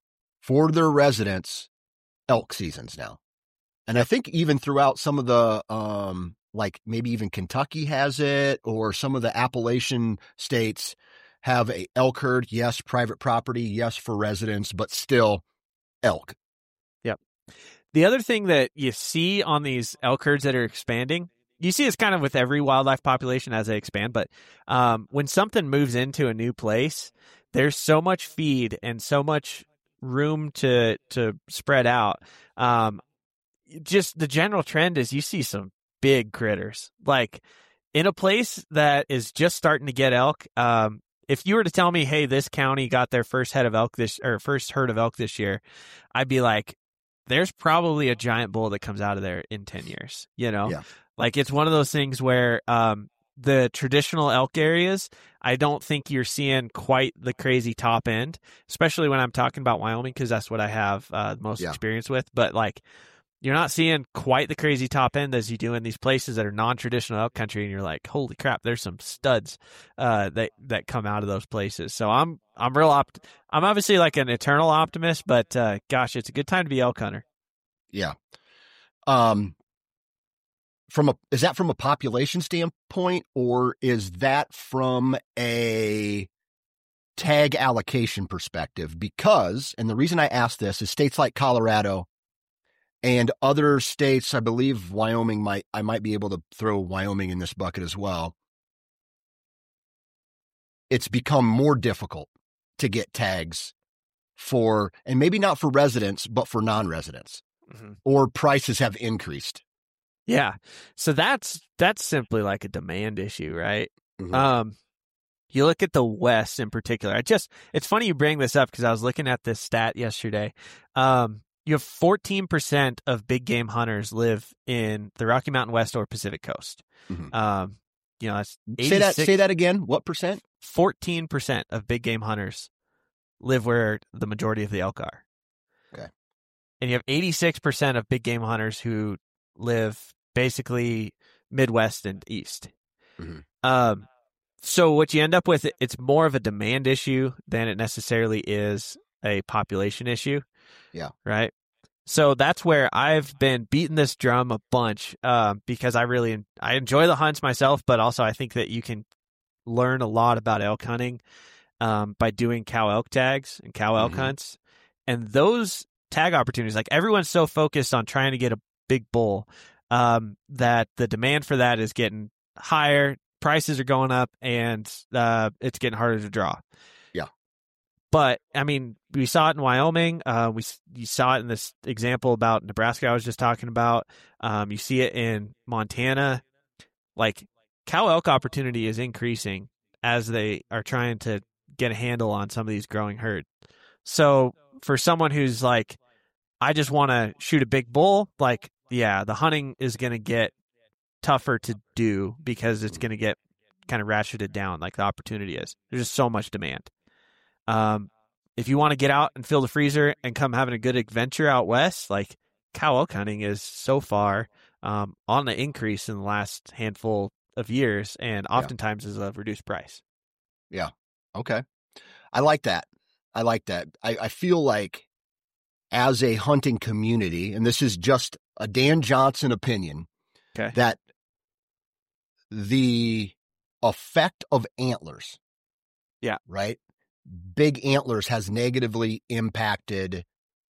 for their residents elk seasons now. And I think even throughout some of the, um, like maybe even Kentucky has it, or some of the Appalachian states have a elk herd. Yes, private property. Yes, for residents, but still elk. Yep. The other thing that you see on these elk herds that are expanding, you see it's kind of with every wildlife population as they expand, but um, when something moves into a new place, there's so much feed and so much room to to spread out. Um, just the general trend is you see some big critters. Like in a place that is just starting to get elk, um, if you were to tell me, hey, this county got their first head of elk this or first herd of elk this year, I'd be like, there's probably a giant bull that comes out of there in ten years. You know, Yeah. Like it's one of those things where um, the traditional elk areas, I don't think you're seeing quite the crazy top end, especially when I'm talking about Wyoming, because that's what I have uh, the most Yeah. experience with. But like, you're not seeing quite the crazy top end as you do in these places that are non-traditional elk country, and you're like, holy crap, there's some studs uh, that that come out of those places. So I'm I'm real opt. I'm obviously like an eternal optimist, but uh, gosh, it's a good time to be elk hunter. Yeah. Um. From a is that from a population standpoint, or is that from a tag allocation perspective? Because, and the reason I ask this is states like Colorado and other states, I believe Wyoming might, I might be able to throw Wyoming in this bucket as well. It's become more difficult to get tags for, and maybe not for residents, but for non-residents, mm-hmm. or prices have increased. Yeah. So that's, that's simply like a demand issue, right? Mm-hmm. Um, you look at the West in particular. I just, it's funny you bring this up because I was looking at this stat yesterday. Um, you have fourteen percent of big game hunters live in the Rocky Mountain West or Pacific Coast. Mm-hmm. Um, you know, that's say that, say that again. What percent? fourteen percent of big game hunters live where the majority of the elk are. Okay. And you have eighty-six percent of big game hunters who live basically Midwest and East. Mm-hmm. Um, so what you end up with, it's more of a demand issue than it necessarily is a population issue. Yeah. Right. So that's where I've been beating this drum a bunch, uh, because I really, I enjoy the hunts myself, but also I think that you can learn a lot about elk hunting, um, by doing cow elk tags and cow elk mm-hmm. hunts. And those tag opportunities, like everyone's so focused on trying to get a big bull, um, that the demand for that is getting higher, prices are going up, and, uh, it's getting harder to draw. But, I mean, we saw it in Wyoming. Uh, we You saw it in this example about Nebraska I was just talking about. Um, you see it in Montana. Like, cow elk opportunity is increasing as they are trying to get a handle on some of these growing herds. So, for someone who's like, I just want to shoot a big bull, like, yeah, the hunting is going to get tougher to do because it's going to get kind of ratcheted down like the opportunity is. There's just so much demand. Um, if you want to get out and fill the freezer and come having a good adventure out west, like cow elk hunting is so far um, on the increase in the last handful of years, and oftentimes yeah. is a reduced price. Yeah. Okay. I like that. I like that. I, I feel like as a hunting community, and this is just a Dan Johnson opinion, okay. that the effect of antlers, yeah, right? Big antlers has negatively impacted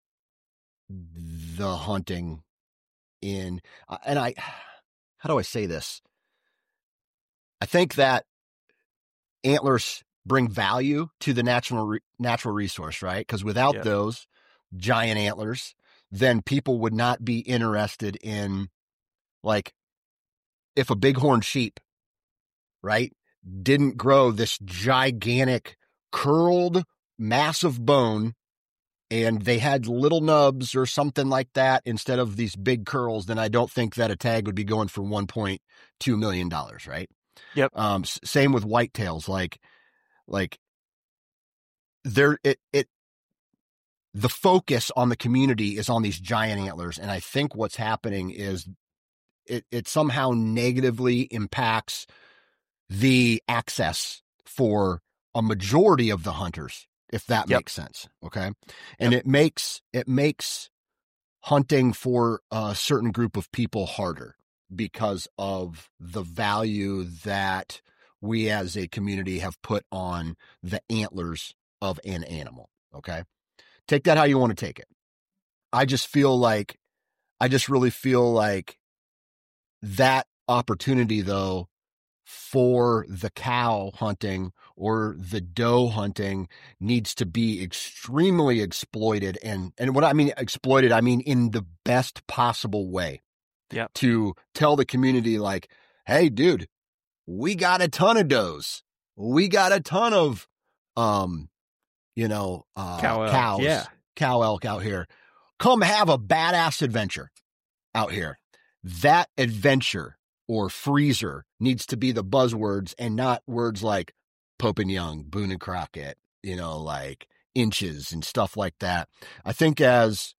the hunting in, uh, and I, how do I say this? I think that antlers bring value to the natural, re- natural resource, right? Because without yep. those giant antlers, then people would not be interested in, like, if a bighorn sheep, right, didn't grow this gigantic curled massive bone and they had little nubs or something like that instead of these big curls, then I don't think that a tag would be going for one point two million dollars, right? Yep. Um, same with whitetails. Like, like there, it, it, the focus on the community is on these giant antlers. And I think what's happening is it, it somehow negatively impacts the access for a majority of the hunters. if that Yep. makes sense. Okay. And it makes, it makes hunting for a certain group of people harder because of the value that we as a community have put on the antlers of an animal. Okay. Take that how you want to take it. I just feel like, I just really feel like that opportunity though, for the cow hunting or the doe hunting needs to be extremely exploited. And, and what I mean exploited, I mean in the best possible way. Yep. To tell the community like, hey, dude, we got a ton of does. We got a ton of, um, you know, uh, Cow elk, cows, yeah. cow elk out here. Come have a badass adventure out here. That adventure or freezer needs to be the buzzwords and not words like Pope and Young, Boone and Crockett, you know, like inches and stuff like that. I think as,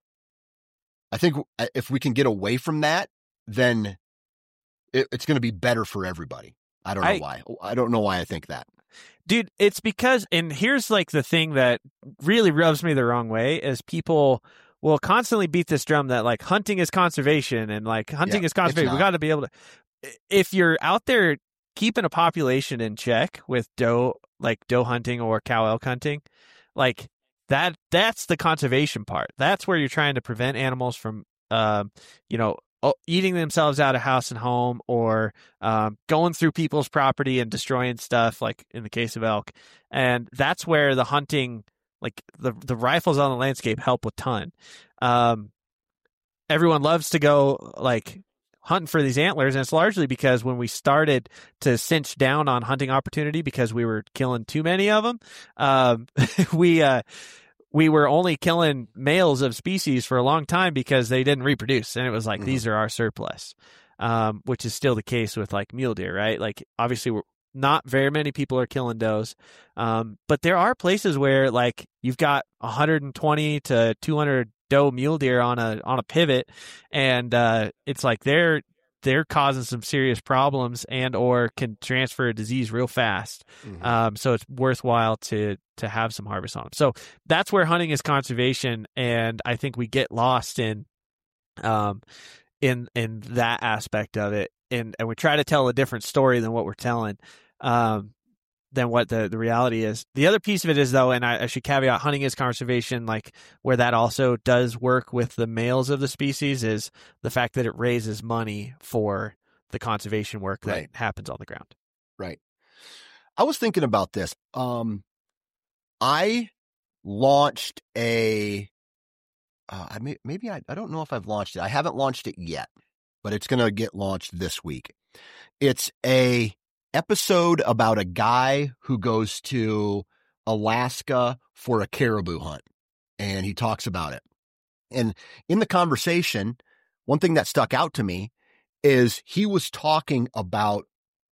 I think if we can get away from that, then it, it's going to be better for everybody. I don't know I, why. I don't know why I think that. Dude, it's because, and here's like the thing that really rubs me the wrong way is people will constantly beat this drum that like hunting is conservation and like hunting Yeah, is conservation. We got to be able to, if you're out there keeping a population in check with doe, like doe hunting or cow elk hunting, like that, that's the conservation part. That's where you're trying to prevent animals from, um, you know, eating themselves out of house and home or um, going through people's property and destroying stuff, like in the case of elk. And that's where the hunting, like the the rifles on the landscape help a ton. Um, everyone loves to go like hunting for these antlers, and it's largely because when we started to cinch down on hunting opportunity because we were killing too many of them, um, we uh, we were only killing males of species for a long time because they didn't reproduce, and it was like mm-hmm. these are our surplus, um, which is still the case with like mule deer, right? Like obviously we're not very many people are killing does, um, but there are places where like you've got one hundred twenty to two hundred doe mule deer on a on a pivot, and uh, it's like they're they're causing some serious problems and or can transfer a disease real fast. Mm-hmm. Um, so it's worthwhile to to have some harvest on them. So that's where hunting is conservation, and I think we get lost in um in in that aspect of it, and and we try to tell a different story than what we're telling. Um, than what the, the reality is. The other piece of it is, though, and I, I should caveat, hunting is conservation, like where that also does work with the males of the species, is the fact that it raises money for the conservation work that right. happens on the ground. Right. I was thinking about this. Um, I launched a, uh, I may, maybe I, I don't know if I've launched it. I haven't launched it yet, but it's going to get launched this week. It's a episode about a guy who goes to Alaska for a caribou hunt, and he talks about it. And in the conversation, one thing that stuck out to me is he was talking about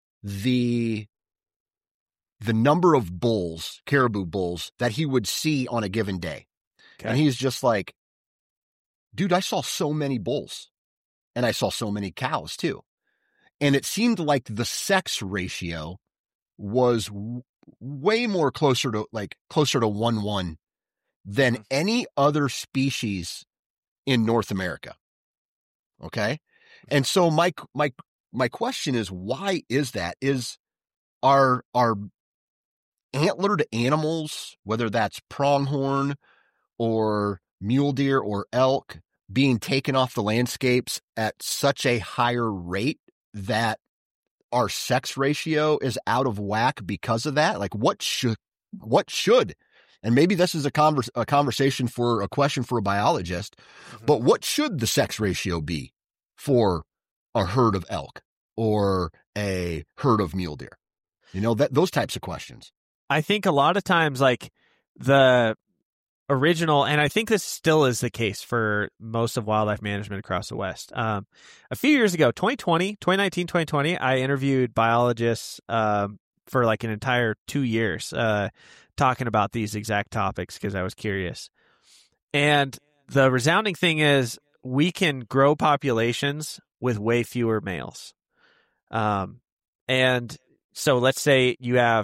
the the number of bulls, caribou bulls, that he would see on a given day. Okay. And he's just like, dude, I saw so many bulls, and I saw so many cows too. And it seemed like the sex ratio was w- way more closer to like closer to one one than mm-hmm. any other species in North America. Okay. And so my, my, my question is, why is that? Is are, are antlered animals, whether that's pronghorn or mule deer or elk, being taken off the landscapes at such a higher rate that our sex ratio is out of whack because of that? Like what should, what should, and maybe this is a, converse, a conversation for a question for a biologist, mm-hmm. but what should the sex ratio be for a herd of elk or a herd of mule deer? You know, that those types of questions. I think a lot of times like the original, and I think this still is the case for most of wildlife management across the West. Um, a few years ago, twenty twenty, twenty nineteen, twenty twenty, I interviewed biologists um, for like an entire two years uh, talking about these exact topics because I was curious. And the resounding thing is we can grow populations with way fewer males. Um, and so let's say you have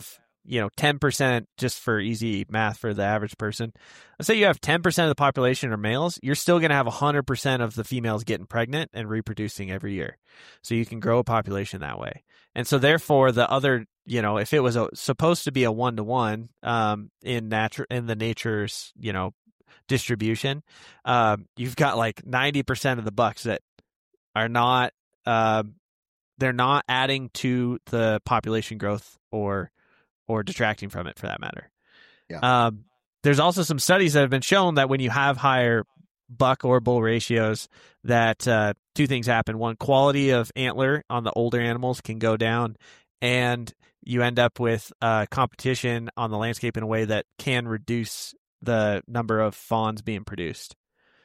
you know, ten percent, just for easy math for the average person. Let's say you have ten percent of the population are males, you're still going to have one hundred percent of the females getting pregnant and reproducing every year. So you can grow a population that way. And so therefore the other, you know, if it was a, supposed to be a one-to-one um, in nature, in the nature's, you know, distribution, um, you've got like ninety percent of the bucks that are not, uh, they're not adding to the population growth or or detracting from it, for that matter. Yeah. Um, there's also some studies that have been shown that when you have higher buck or bull ratios, that uh, two things happen. One, quality of antler on the older animals can go down, and you end up with uh, competition on the landscape in a way that can reduce the number of fawns being produced.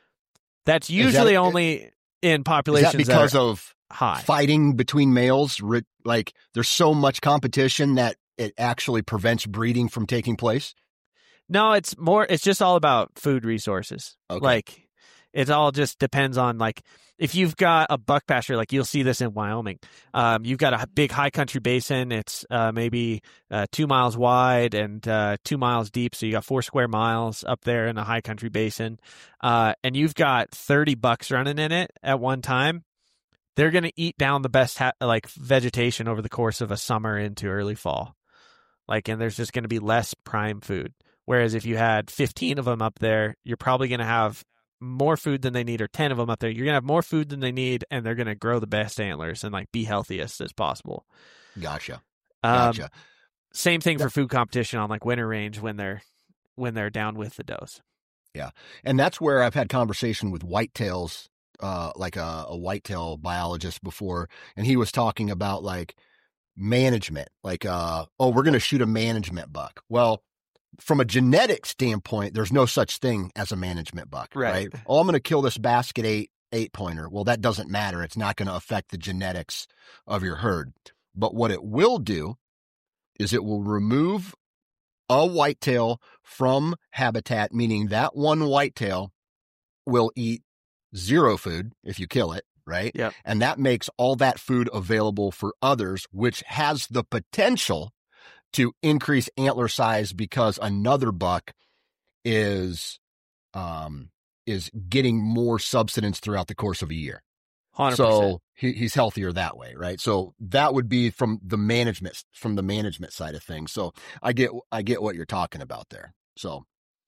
That's usually that, only in populations is that because that of high fighting between males. Like there's so much competition that it actually prevents breeding from taking place? No, it's more, it's just all about food resources. Okay. Like it all just depends on, like, if you've got a buck pasture, like you'll see this in Wyoming. Um, you've got a big high country basin. It's uh, maybe uh, two miles wide and uh, two miles deep. So you got four square miles up there in a high country basin. Uh, and you've got thirty bucks running in it at one time. They're going to eat down the best ha- like vegetation over the course of a summer into early fall. Like, and there's just going to be less prime food. Whereas if you had fifteen of them up there, you're probably going to have more food than they need, or ten of them up there. You're going to have more food than they need, and they're going to grow the best antlers and like be healthiest as possible. Gotcha. Um, Gotcha. Same thing for food competition on like winter range when they're, when they're down with the does. Yeah. And that's where I've had conversation with whitetails, uh, like a, a whitetail biologist before. And he was talking about like, management, like, uh, oh, we're going to shoot a management buck. Well, from a genetic standpoint, there's no such thing as a management buck, right? right? Oh, I'm going to kill this basket eight, eight pointer. Well, that doesn't matter. It's not going to affect the genetics of your herd. But what it will do is it will remove a whitetail from habitat, meaning that one whitetail will eat zero food if you kill it. Right. Yep. And that makes all that food available for others, which has the potential to increase antler size because another buck is, um, is getting more subsistence throughout the course of a year. one hundred percent. So he, he's healthier that way. Right. So that would be from the management, from the management side of things. So I get, I get what you're talking about there. So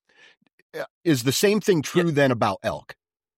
is the same thing true yep. then about elk?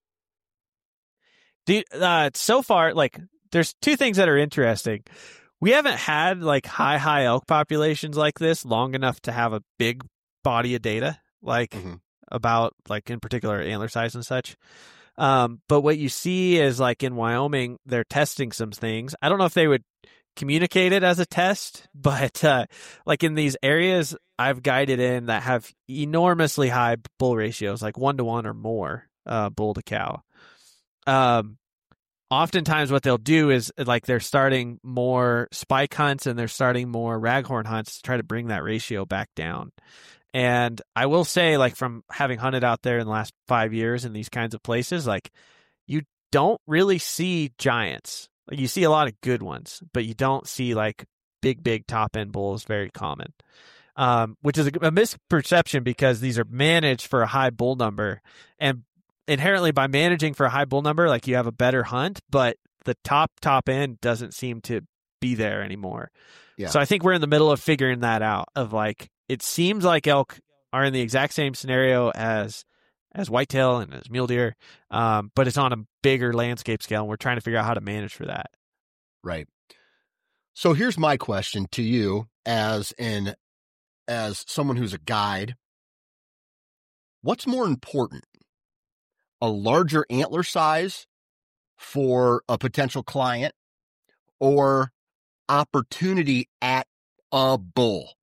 Dude, uh, so far, like, there's two things that are interesting. We haven't had like high, high elk populations like this long enough to have a big body of data, like mm-hmm. about, like, in particular antler size and such. Um, but what you see is, like, in Wyoming, they're testing some things. I don't know if they would communicate it as a test, but uh, like in these areas I've guided in that have enormously high bull ratios, like one to one or more, uh, bull to cow. Um, oftentimes what they'll do is, like, they're starting more spike hunts and they're starting more raghorn hunts to try to bring that ratio back down. And I will say, like, from having hunted out there in the last five years in these kinds of places, like, you don't really see giants. Like, you see a lot of good ones, but you don't see like big, big top end bulls very common. Um, which is a, a misperception because these are managed for a high bull number, and inherently by managing for a high bull number, like, you have a better hunt, but the top, top end doesn't seem to be there anymore. Yeah. So I think we're in the middle of figuring that out, of, like, it seems like elk are in the exact same scenario as, as whitetail and as mule deer. Um, but it's on a bigger landscape scale, and we're trying to figure out how to manage for that. Right. So here's my question to you as in, as someone who's a guide. What's more important? A larger antler size for a potential client, or opportunity at a bull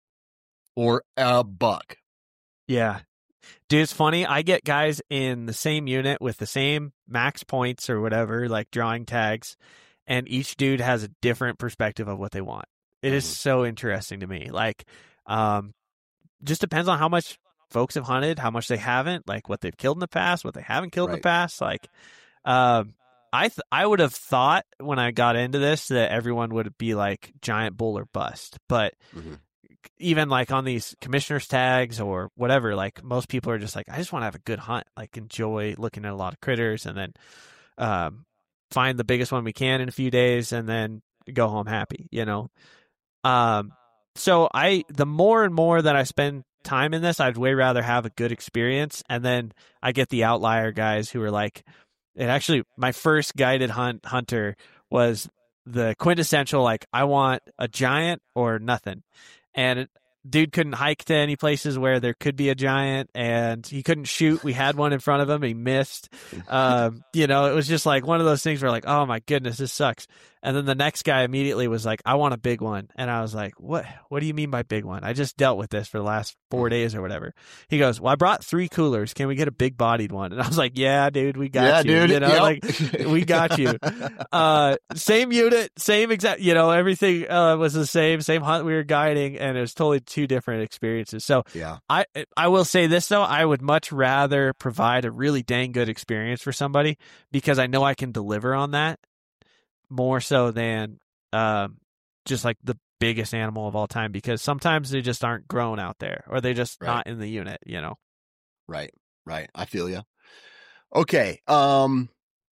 or a buck? Yeah. Dude, it's funny. I get guys in the same unit with the same max points or whatever, like drawing tags, and each dude has a different perspective of what they want. It mm-hmm. is so interesting to me. Like, um, just depends on how much folks have hunted, how much they haven't, like what they've killed in the past, what they haven't killed right. in the past. Like, um, I th- I would have thought when I got into this that everyone would be like giant bull or bust, but mm-hmm. even like on these commissioner's tags or whatever, like most people are just like, I just want to have a good hunt, like enjoy looking at a lot of critters and then um, find the biggest one we can in a few days and then go home happy, you know? Um, so I, the more and more that I spend time in this, I'd way rather have a good experience. And then I get the outlier guys who are like, and actually my first guided hunt hunter was the quintessential, like, I want a giant or nothing. And it, dude couldn't hike to any places where there could be a giant, and he couldn't shoot. We had one in front of him. He missed. Um, you know, it was just like one of those things where like, oh my goodness, this sucks. And then the next guy immediately was like, I want a big one. And I was like, what, what do you mean by big one? I just dealt with this for the last four days or whatever. He goes, well, I brought three coolers. Can we get a big bodied one? And I was like, yeah, dude, we got yeah, you. Dude, you know, yep. like we got you. Uh, same unit, same exact, you know, everything uh, was the same, same hunt we were guiding, and it was totally two different experiences. So yeah. I, I will say this though, I would much rather provide a really dang good experience for somebody because I know I can deliver on that more so than um, just like the biggest animal of all time, because sometimes they just aren't grown out there or they just right. not in the unit, you know? Right. Right. I feel you. Okay. Um,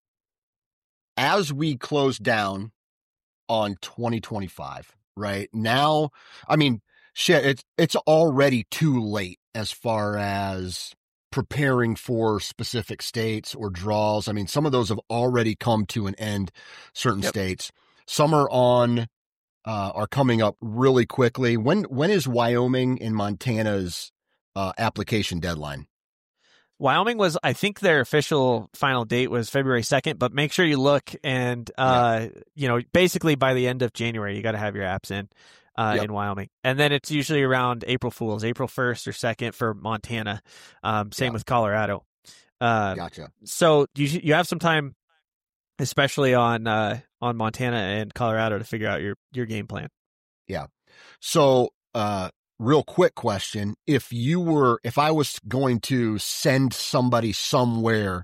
as we close down on twenty twenty-five, right now, I mean, shit, it's, it's already too late as far as preparing for specific states or draws. I mean, some of those have already come to an end, certain Yep. states. Some are on, uh, are coming up really quickly. When, when is Wyoming and Montana's, uh, application deadline? Wyoming was, I think their official final date was February second, but make sure you look and, uh, yeah. you know, basically by the end of January, you got to have your apps in, uh, yep. in Wyoming. And then it's usually around April Fools, April first or second for Montana. Um, same yeah. with Colorado. Uh, gotcha. So you, you have some time, especially on, uh, on Montana and Colorado to figure out your, your game plan. Yeah. So, uh, real quick question. If you were, if I was going to send somebody somewhere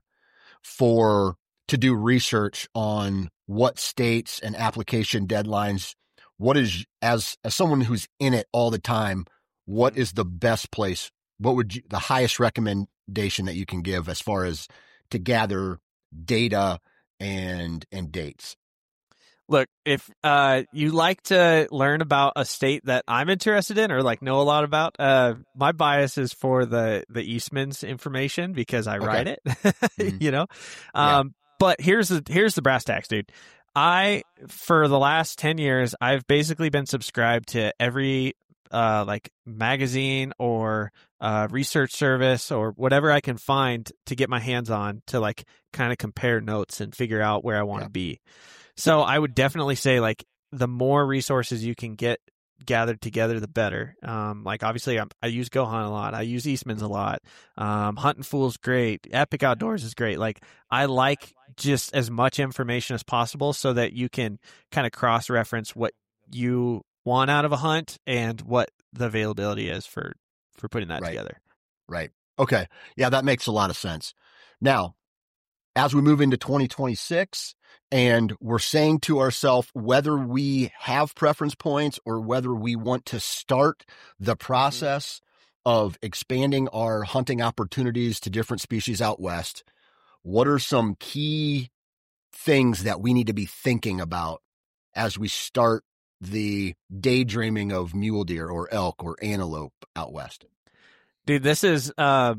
for, to do research on what states and application deadlines, what is, as, as someone who's in it all the time, what is the best place? What would you, the highest recommendation that you can give as far as to gather data and, and dates? Look, if uh, you like to learn about a state that I'm interested in or like know a lot about, uh, my bias is for the, the Eastman's information because I okay. write it, mm-hmm. you know? Um, yeah. But here's the, here's the brass tacks, dude. I, for the last ten years, I've basically been subscribed to every uh, like magazine or uh, research service or whatever I can find to get my hands on to like kind of compare notes and figure out where I want to yeah. be. So I would definitely say like the more resources you can get gathered together, the better. Um, like obviously I'm, I use GoHunt a lot. I use Eastman's a lot. Um, Huntin' Fool's great. Epic Outdoors is great. Like I like just as much information as possible so that you can kind of cross-reference what you want out of a hunt and what the availability is for, for putting that right. together. Right. Okay. Yeah, that makes a lot of sense. Now, as we move into twenty twenty-six and we're saying to ourselves whether we have preference points or whether we want to start the process mm-hmm. of expanding our hunting opportunities to different species out west, what are some key things that we need to be thinking about as we start the daydreaming of mule deer or elk or antelope out west? Dude, this is... Uh...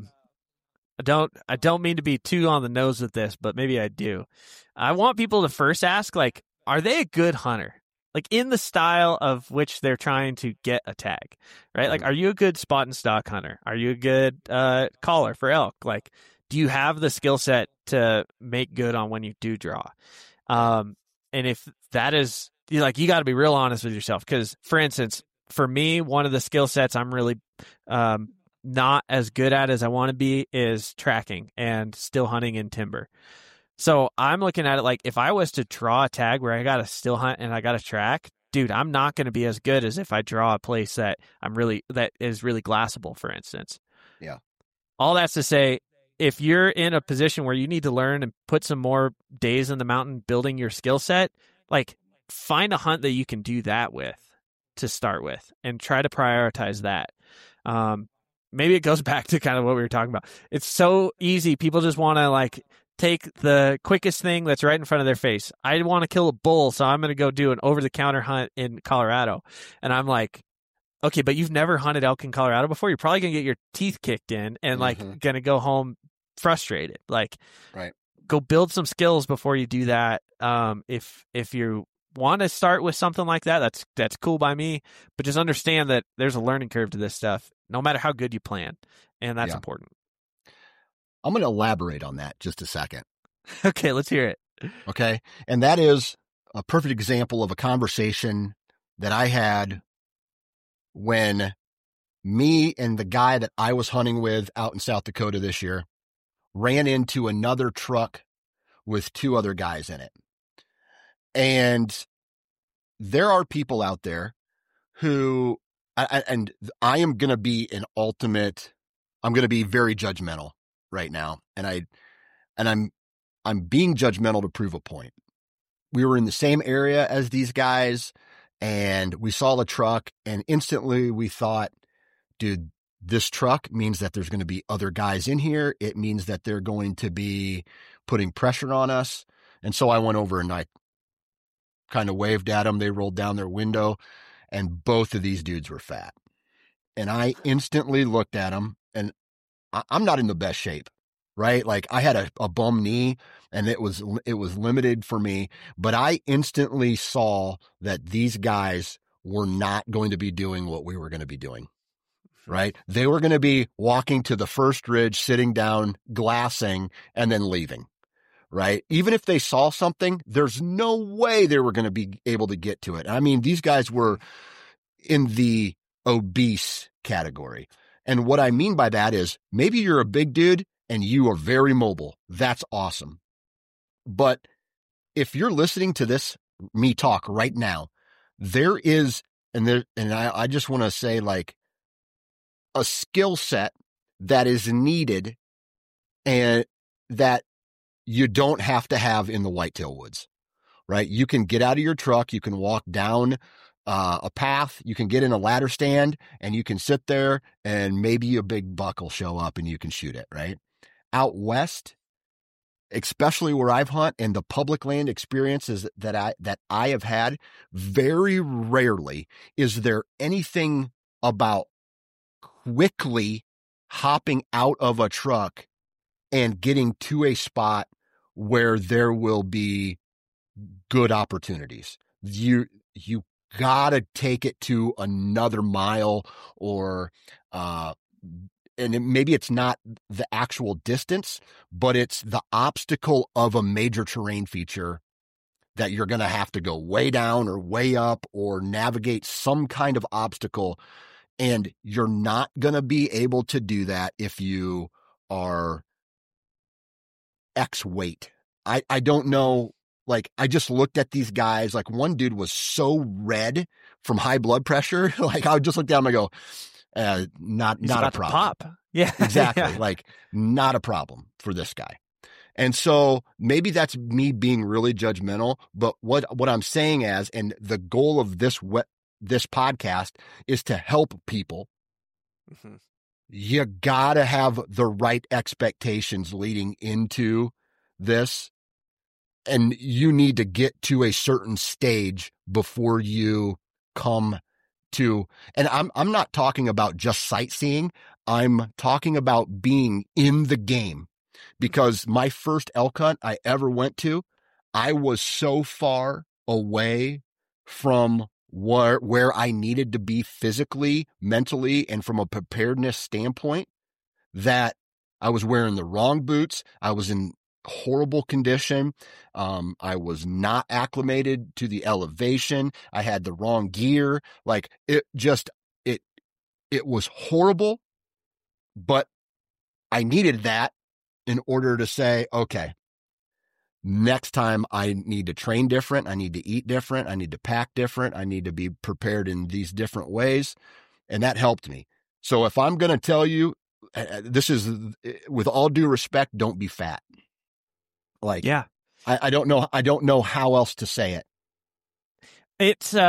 I don't I don't mean to be too on the nose with this, but maybe I do. I want people to first ask, like, are they a good hunter? Like, in the style of which they're trying to get a tag, right? Like, are you a good spot and stock hunter? Are you a good uh, caller for elk? Like, do you have the skill set to make good on when you do draw? Um, and if that is, you like, you got to be real honest with yourself. Because, for instance, for me, one of the skill sets I'm really um, not as good at as I want to be is tracking and still hunting in timber. So I'm looking at it like if I was to draw a tag where I got to still hunt and I got to track, dude, I'm not going to be as good as if I draw a place that I'm really, that is really glassable, for instance. Yeah. All that's to say, if you're in a position where you need to learn and put some more days in the mountain building your skill set, like find a hunt that you can do that with. to start with and try to prioritize that. Um, maybe it goes back to kind of what we were talking about. It's so easy. People just want to like take the quickest thing that's right in front of their face. I want to kill a bull, so I'm going to go do an over-the-counter hunt in Colorado. And I'm like, okay, but you've never hunted elk in Colorado before. You're probably going to get your teeth kicked in and like mm-hmm. going to go home frustrated. Like, right. Go build some skills before you do that. Um, if if you want to start with something like that, that's that's cool by me. But just understand that there's a learning curve to this stuff, no matter how good you plan, and that's yeah. important. I'm going to elaborate on that just a second. Okay, let's hear it. Okay, and that is a perfect example of a conversation that I had when me and the guy that I was hunting with out in South Dakota this year ran into another truck with two other guys in it. And there are people out there who, I, and I am going to be an ultimate, I'm going to be very judgmental right now. And I, and I'm, I'm being judgmental to prove a point. We were in the same area as these guys and we saw the truck and instantly we thought, dude, this truck means that there's going to be other guys in here. It means that they're going to be putting pressure on us. And so I went over and I kind of waved at them. They rolled down their window and both of these dudes were fat. And I instantly looked at them and I, I'm not in the best shape, right? Like I had a, a bum knee and it was, it was limited for me, but I instantly saw that these guys were not going to be doing what we were going to be doing. Right? They were going to be walking to the first ridge, sitting down, glassing, and then leaving. Right? Even if they saw something, there's no way they were going to be able to get to it. I mean, these guys were in the obese category. And what I mean by that is maybe you're a big dude and you are very mobile. That's awesome. But if you're listening to this, me talk right now, there is, and there, and I, I just want to say like, a skill set that is needed and that you don't have to have in the whitetail woods, right? You can get out of your truck. You can walk down uh, a path. You can get in a ladder stand and you can sit there and maybe a big buck will show up and you can shoot it, right? Out west, especially where I've hunted and the public land experiences that I, that I have had, very rarely is there anything about quickly hopping out of a truck and getting to a spot where there will be good opportunities. You, you gotta take it to another mile or, uh, and it, maybe it's not the actual distance, but it's the obstacle of a major terrain feature that you're going to have to go way down or way up or navigate some kind of obstacle. And you're not going to be able to do that if you are X weight. I, I don't know. Like, I just looked at these guys. Like, one dude was so red from high blood pressure. Like, I would just look down and I go, uh, not, He's not a about problem. To pop. Yeah. Exactly. Yeah. Like, not a problem for this guy. And so maybe that's me being really judgmental. But what, what I'm saying as, and the goal of this wet, this podcast is to help people. Mm-hmm. You gotta have the right expectations leading into this. And you need to get to a certain stage before you come to, and I'm, I'm not talking about just sightseeing. I'm talking about being in the game, because my first elk hunt I ever went to, I was so far away from where, where I needed to be physically, mentally, and from a preparedness standpoint that I was wearing the wrong boots. I was in horrible condition. Um, I was not acclimated to the elevation. I had the wrong gear. Like it just, it, it was horrible, but I needed that in order to say, okay, next time I need to train different. I need to eat different. I need to pack different. I need to be prepared in these different ways. And that helped me. So if I'm going to tell you, uh, this is with all due respect, don't be fat. Like, yeah, I, I don't know. I don't know how else to say it. It's, uh,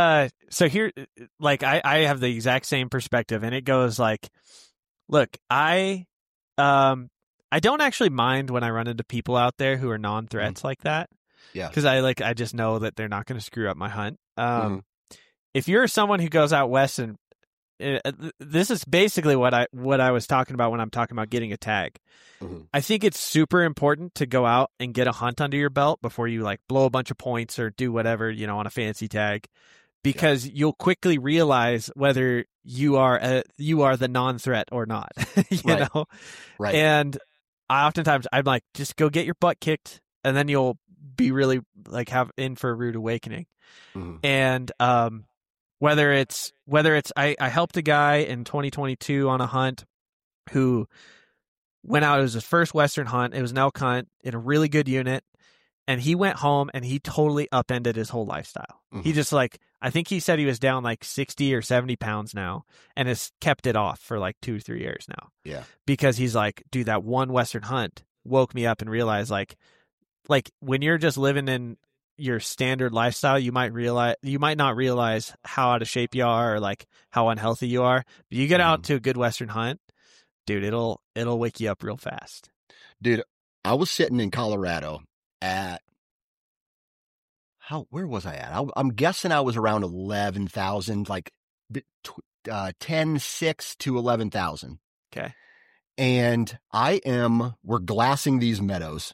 so here, like I, I have the exact same perspective, and it goes like, look, I, um, I don't actually mind when I run into people out there who are non-threats mm-hmm. like that. Yeah. Because I like, I just know that they're not going to screw up my hunt. Um, mm-hmm. If you're someone who goes out west, and uh, this is basically what I what I was talking about when I'm talking about getting a tag. Mm-hmm. I think it's super important to go out and get a hunt under your belt before you like blow a bunch of points or do whatever, you know, on a fancy tag, because yeah. you'll quickly realize whether you are a, you are the non-threat or not, you right. know? Right. And I oftentimes I'm like, just go get your butt kicked, and then you'll be really like have in for a rude awakening. Mm-hmm. And, um, Whether it's whether it's I, I helped a guy in twenty twenty-two on a hunt who went out. It was his first Western hunt. It was an elk hunt in a really good unit, and he went home and he totally upended his whole lifestyle. Mm-hmm. He just like I think he said he was down like sixty or seventy pounds now, and has kept it off for like two or three years now. Yeah, because he's like, dude, that one Western hunt woke me up and realized like like when you're just living in your standard lifestyle, you might realize you might not realize how out of shape you are or like how unhealthy you are. But you get out mm-hmm. to a good Western hunt, dude, it'll it'll wake you up real fast. Dude, I was sitting in Colorado at how where was I at? I, I'm guessing I was around eleven thousand, like uh, ten six to eleven thousand. Okay, and I am we're glassing these meadows,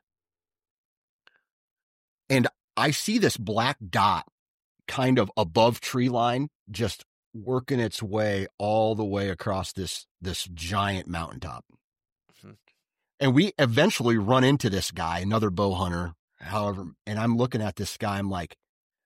and I see this black dot kind of above tree line, just working its way all the way across this, this giant mountaintop. Mm-hmm. And we eventually run into this guy, another bow hunter, however, and I'm looking at this guy. I'm like,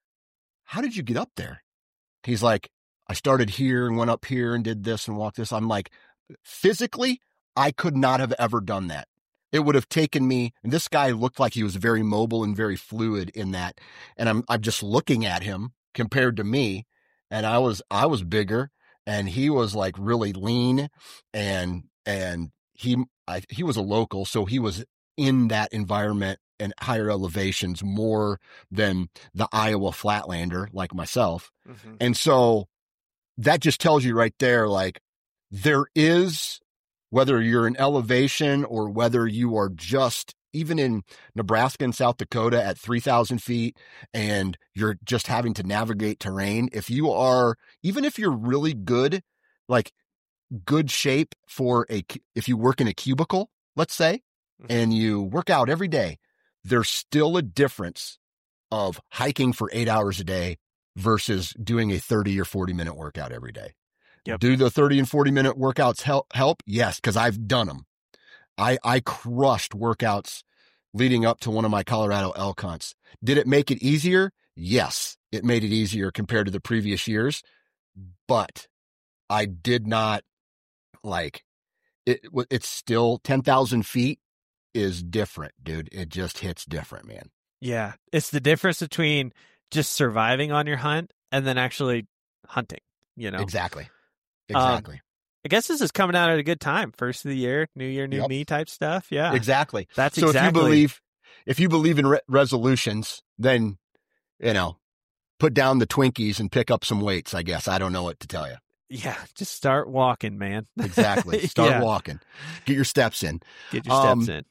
how did you get up there? He's like, I started here and went up here and did this and walked this. I'm like, physically, I could not have ever done that. It would have taken me, and this guy looked like he was very mobile and very fluid in that. And I'm, I'm just looking at him compared to me. And I was, I was bigger, and he was like really lean, and, and he, I, he was a local. So he was in that environment and higher elevations more than the Iowa flatlander like myself. Mm-hmm. And so that just tells you right there, like there is, whether you're in elevation or whether you are just even in Nebraska and South Dakota at three thousand feet and you're just having to navigate terrain. If you are, even if you're really good, like good shape for a, if you work in a cubicle, let's say, mm-hmm. and you work out every day, there's still a difference of hiking for eight hours a day versus doing a thirty or forty minute workout every day. Yep. Do the thirty and forty minute workouts help? Help? Yes, because I've done them. I, I crushed workouts leading up to one of my Colorado elk hunts. Did it make it easier? Yes, it made it easier compared to the previous years, but I did not like it. It's still ten thousand feet is different, dude. It just hits different, man. Yeah. It's the difference between just surviving on your hunt and then actually hunting, you know? Exactly. Exactly. Um, I guess this is coming out at a good time. First of the year, new year, new yep. me type stuff. Yeah, exactly. That's so exactly. if you believe, if you believe in re- resolutions, then, you know, put down the Twinkies and pick up some weights, I guess. I don't know what to tell you. Yeah. Just start walking, man. Exactly. Start yeah. walking. Get your steps in. Get your steps um, in.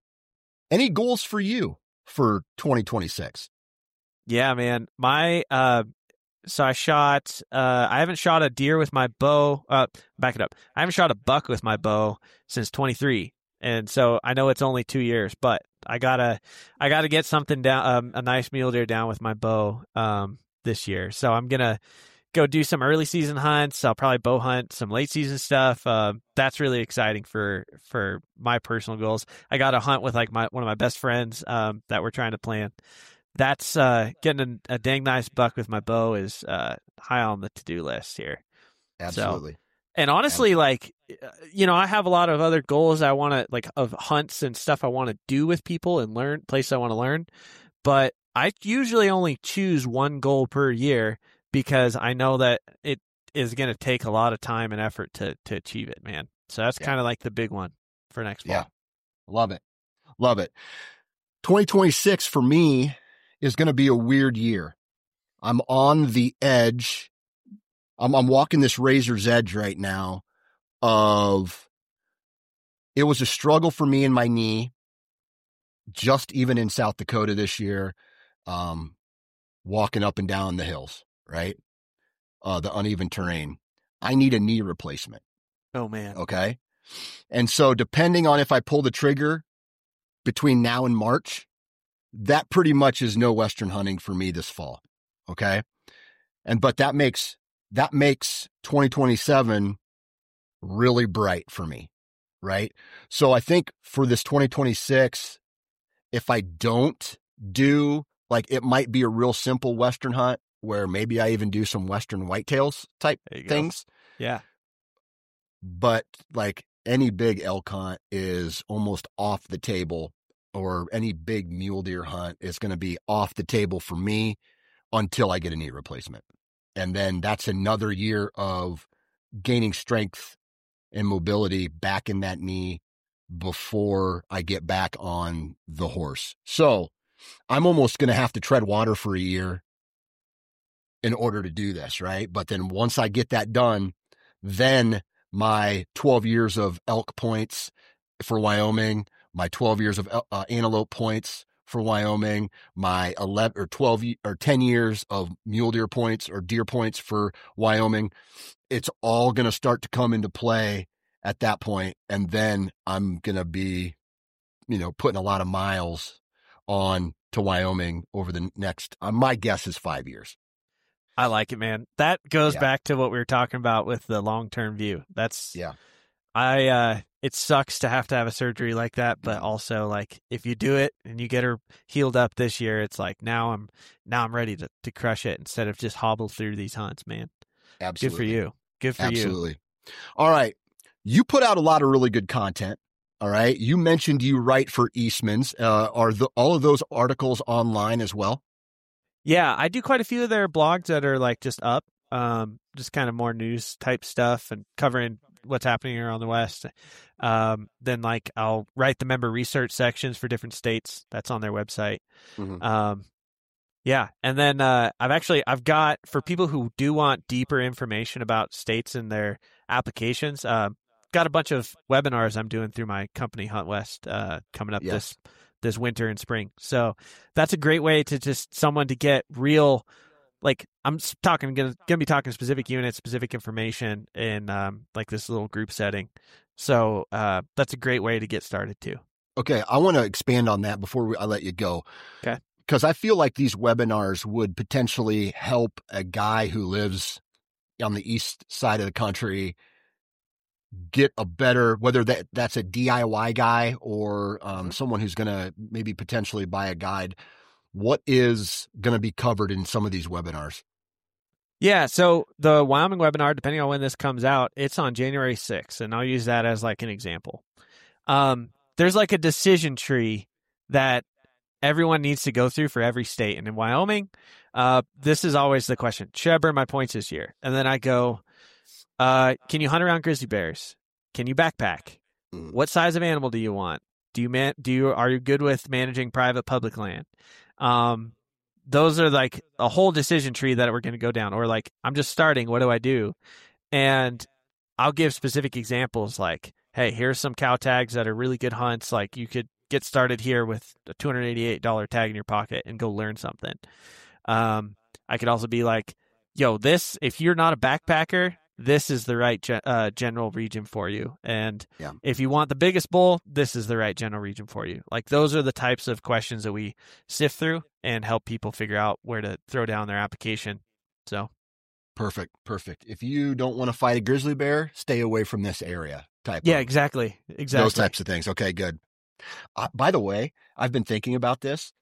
Any goals for you for twenty twenty-six? Yeah, man. My, uh, So I shot, uh, I haven't shot a deer with my bow, uh, back it up. I haven't shot a buck with my bow since twenty-three. And so I know it's only two years, but I gotta, I gotta get something down, um, a nice mule deer down with my bow, um, this year. So I'm gonna go do some early season hunts. I'll probably bow hunt some late season stuff. Uh, that's really exciting for, for my personal goals. I got a hunt with like my, one of my best friends, um, that we're trying to plan. That's uh, getting a, a dang nice buck with my bow is uh, high on the to-do list here. Absolutely. So, and honestly, like, you know, I have a lot of other goals I want to, like, of hunts and stuff I want to do with people and learn, places I want to learn. But I usually only choose one goal per year because I know that it is going to take a lot of time and effort to, to achieve it, man. So that's yeah. kind of like the big one for next fall. Yeah. Love it. Love it. twenty twenty-six for me is going to be a weird year. I'm on the edge I'm, I'm walking this razor's edge right now of, it was a struggle for me and my knee, just even in South Dakota this year, um, walking up and down the hills, right? Uh, the uneven terrain. I need a knee replacement. Oh man. Okay. And so depending on if I pull the trigger between now and March, that pretty much is no Western hunting for me this fall. Okay. And, but that makes, that makes twenty twenty-seven really bright for me. Right. So I think for this twenty twenty-six, if I don't do, like, it might be a real simple Western hunt where maybe I even do some Western whitetails type things. Go. Yeah. But like any big elk hunt is almost off the table, or any big mule deer hunt is going to be off the table for me until I get a knee replacement. And then that's another year of gaining strength and mobility back in that knee before I get back on the horse. So I'm almost going to have to tread water for a year in order to do this, right? But then once I get that done, then my twelve years of elk points for Wyoming, my twelve years of uh, antelope points for Wyoming, my eleven or twelve or ten years of mule deer points or deer points for Wyoming, it's all going to start to come into play at that point. And then I'm going to be, you know, putting a lot of miles on to Wyoming over the next, uh, my guess is five years. I like it, man. That goes Yeah. back to what we were talking about with the long-term view. That's, yeah. I, uh, it sucks to have to have a surgery like that, but also like if you do it and you get her healed up this year, it's like now I'm, now I'm ready to, to crush it instead of just hobble through these hunts, man. Absolutely. Good for you. Good for Absolutely. you. Absolutely. All right. You put out a lot of really good content. All right. You mentioned you write for Eastman's. Uh, are the, all of those articles online as well? Yeah, I do quite a few of their blogs that are like just up, um, just kind of more news type stuff and covering what's happening around the West. Um, then like I'll write the member research sections for different states. That's on their website. Mm-hmm. Um, yeah. And then, uh, I've actually, I've got, for people who do want deeper information about states and their applications, um, got a bunch of webinars I'm doing through my company Hunt West, uh, coming up Yes. this this winter and spring. So that's a great way to just someone to get real, like I'm talking, gonna, gonna be talking specific units, specific information in um, like this little group setting. So uh, that's a great way to get started too. Okay. I want to expand on that before we, I let you go. Okay. Because I feel like these webinars would potentially help a guy who lives on the east side of the country get a better, whether that that's a D I Y guy or um, Mm-hmm. someone who's going to maybe potentially buy a guide. What is going to be covered in some of these webinars? Yeah, so the Wyoming webinar, depending on when this comes out, it's on January sixth, and I'll use that as like an example. Um, there's like a decision tree that everyone needs to go through for every state. And in Wyoming, uh, this is always the question, should I burn my points this year? And then I go, uh, can you hunt around grizzly bears? Can you backpack? Mm. What size of animal do you want? Do you man, do you, are you good with managing private public land? Um, those are like a whole decision tree that we're going to go down. Or like, I'm just starting, what do I do? And I'll give specific examples like, hey, here's some cow tags that are really good hunts. Like you could get started here with a two hundred eighty-eight dollars tag in your pocket and go learn something. Um, I could also be like, yo, this, if you're not a backpacker, this is the right ge- uh, general region for you. And Yeah. if you want the biggest bull, this is the right general region for you. Like those are the types of questions that we sift through and help people figure out where to throw down their application. So Perfect. Perfect. If you don't want to fight a grizzly bear, stay away from this area type. yeah, of, exactly. Exactly. Those types of things. Okay, good. Uh, by the way, I've been thinking about this.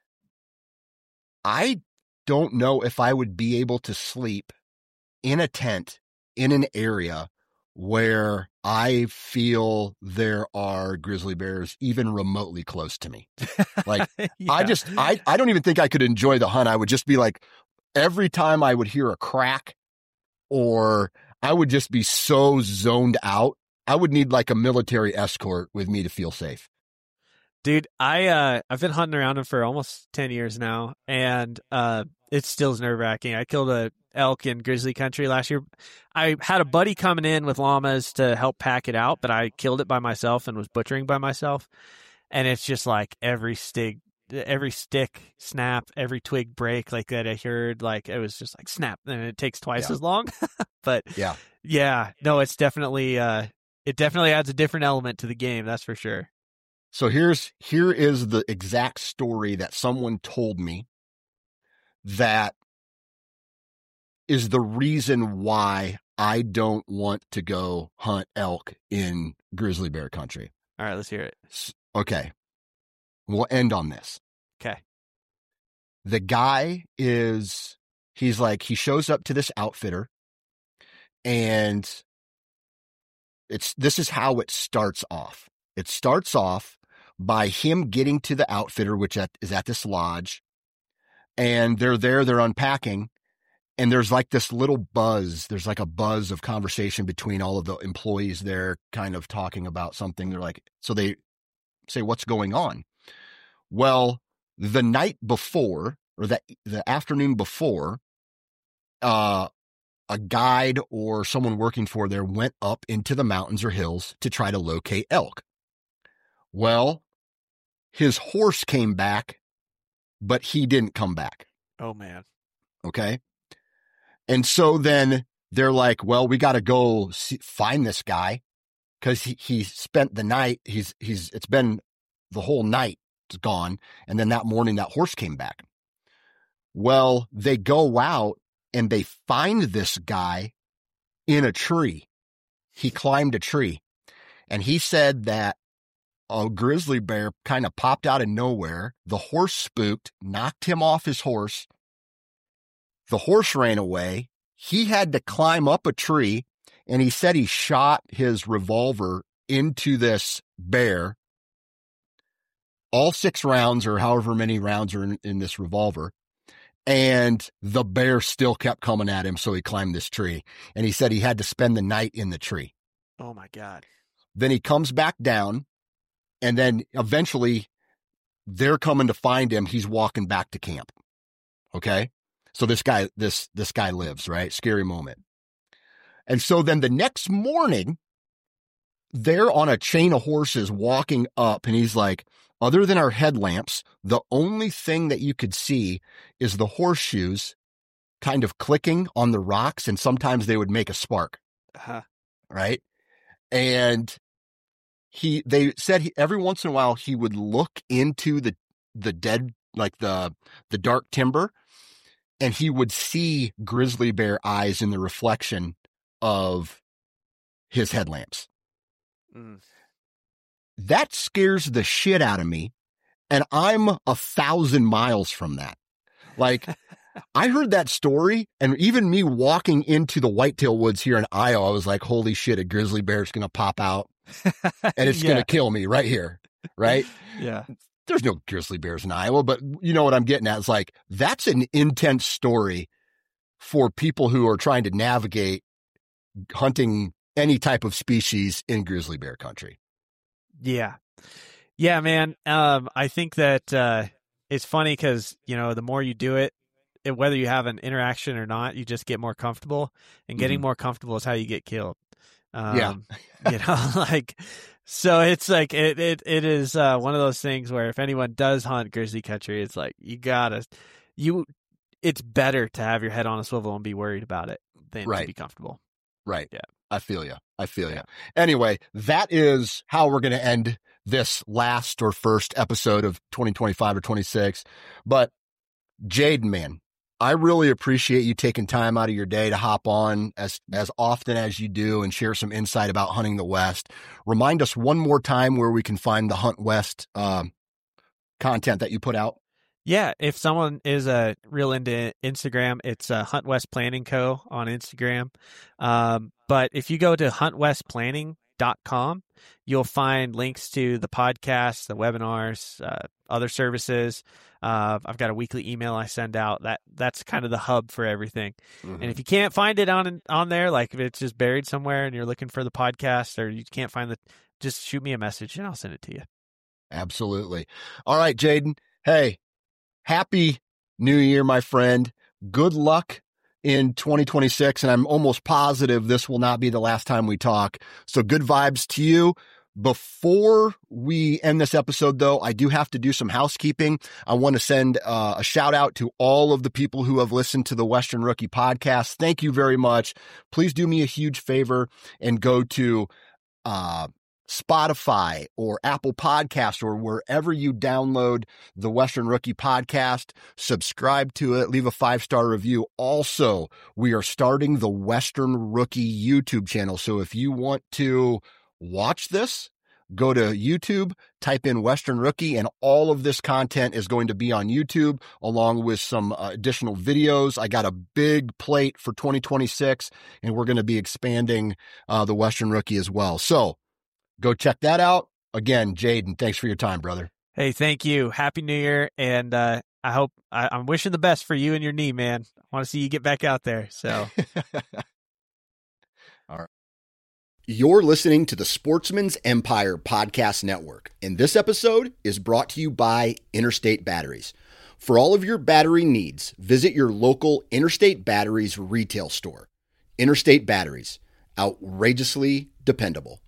I don't know if I would be able to sleep in a tent in an area where I feel there are grizzly bears even remotely close to me. Like Yeah. I just, I, I don't even think I could enjoy the hunt. I would just be like, every time I would hear a crack or I would just be so zoned out. I would need like a military escort with me to feel safe. Dude, I uh I've been hunting around them for almost ten years now, and uh it still is nerve wracking. I killed a elk in grizzly country last year. I had a buddy coming in with llamas to help pack it out, but I killed it by myself and was butchering by myself. And it's just like every stick, every stick snap, every twig break like that I heard, like it was just like snap, and it takes twice Yeah. as long. But Yeah. yeah, no, it's definitely, uh, it definitely adds a different element to the game. That's for sure. So here's, here is the exact story that someone told me that is the reason why I don't want to go hunt elk in grizzly bear country. All right, let's hear it. Okay. We'll end on this. Okay. The guy is, he's like, he shows up to this outfitter and it's, this is how it starts off. It starts off by him getting to the outfitter, which at, is at this lodge, and they're there, they're unpacking, and there's like this little buzz. There's like a buzz of conversation between all of the employees there kind of talking about something. They're like, so they say, what's going on? Well, the night before, or the, the afternoon before, uh, a guide or someone working for there went up into the mountains or hills to try to locate elk. Well, his horse came back, but he didn't come back. Oh, man. Okay. And so then they're like, well, we got to go see, find this guy because he, he spent the night. He's, he's, it's been the whole night gone. And then that morning, that horse came back. Well, they go out and they find this guy in a tree. He climbed a tree, and he said that a grizzly bear kind of popped out of nowhere. The horse spooked, knocked him off his horse. The horse ran away. He had to climb up a tree, and he said he shot his revolver into this bear. All six rounds or however many rounds are in, in this revolver. And the bear still kept coming at him. So he climbed this tree, and he said he had to spend the night in the tree. Oh my God. Then he comes back down, and then eventually they're coming to find him. He's walking back to camp. Okay. So this guy, this, this guy lives, right? Scary moment. And so then the next morning, they're on a chain of horses walking up, and he's like, other than our headlamps, the only thing that you could see is the horseshoes kind of clicking on the rocks, and sometimes they would make a spark. Uh-huh. Right. And he, they said he, every once in a while he would look into the, the dead, like the, the dark timber, and he would see grizzly bear eyes in the reflection of his headlamps. Mm. That scares the shit out of me. And I'm a thousand miles from that. Like, I heard that story, and even me walking into the whitetail woods here in Iowa, I was like, holy shit, a grizzly bear is going to pop out and it's yeah. going to kill me right here. Right. Yeah. There's no grizzly bears in Iowa, but you know what I'm getting at? It's like, that's an intense story for people who are trying to navigate hunting any type of species in grizzly bear country. Yeah. Yeah, man. Um, I think that, uh, it's funny because, you know, the more you do it, it, whether you have an interaction or not, you just get more comfortable, and getting mm-hmm. more comfortable is how you get killed. Um, yeah. you know, like, so it's like, it, it, it is, uh, one of those things where if anyone does hunt grizzly country, it's like, you gotta, you, it's better to have your head on a swivel and be worried about it than right. to be comfortable. Right. Yeah. I feel you. I feel yeah. you. Anyway, that is how we're going to end this last or first episode of twenty twenty-five or twenty-six. But Jaden, man, I really appreciate you taking time out of your day to hop on as, as often as you do and share some insight about hunting the West. Remind us one more time where we can find the Hunt West um, content that you put out. Yeah, if someone is uh, real into Instagram, it's uh, Hunt West Planning Co. on Instagram. Um, but if you go to hunt west planning dot com, you'll find links to the podcast, the webinars, uh, other services. Uh, I've got a weekly email I send out. That that's kind of the hub for everything. Mm-hmm. And if you can't find it on on there, like if it's just buried somewhere and you're looking for the podcast, or you can't find the, just shoot me a message and I'll send it to you. Absolutely. All right, Jaden. Hey. Happy new year, my friend. Good luck in twenty twenty-six, and I'm almost positive this will not be the last time we talk. So good vibes to you. Before we end this episode, though, I do have to do some housekeeping. I want to send uh, a shout out to all of the people who have listened to the Western Rookie podcast. Thank you very much. Please do me a huge favor and go to uh, Spotify or Apple Podcast or wherever you download the Western Rookie podcast. Subscribe to it. Leave a five-star review. Also, we are starting the Western Rookie YouTube channel. So if you want to watch this, go to YouTube, type in Western Rookie, and all of this content is going to be on YouTube along with some uh, additional videos. I got a big plate for twenty twenty-six, and we're going to be expanding uh, the Western Rookie as well. So go check that out. Again, Jaden, thanks for your time, brother. Hey, thank you. Happy New Year. And uh, I hope I, I'm wishing the best for you and your knee, man. I want to see you get back out there. So, all right. You're listening to the Sportsman's Empire Podcast Network, and this episode is brought to you by Interstate Batteries. For all of your battery needs, visit your local Interstate Batteries retail store. Interstate Batteries, outrageously dependable.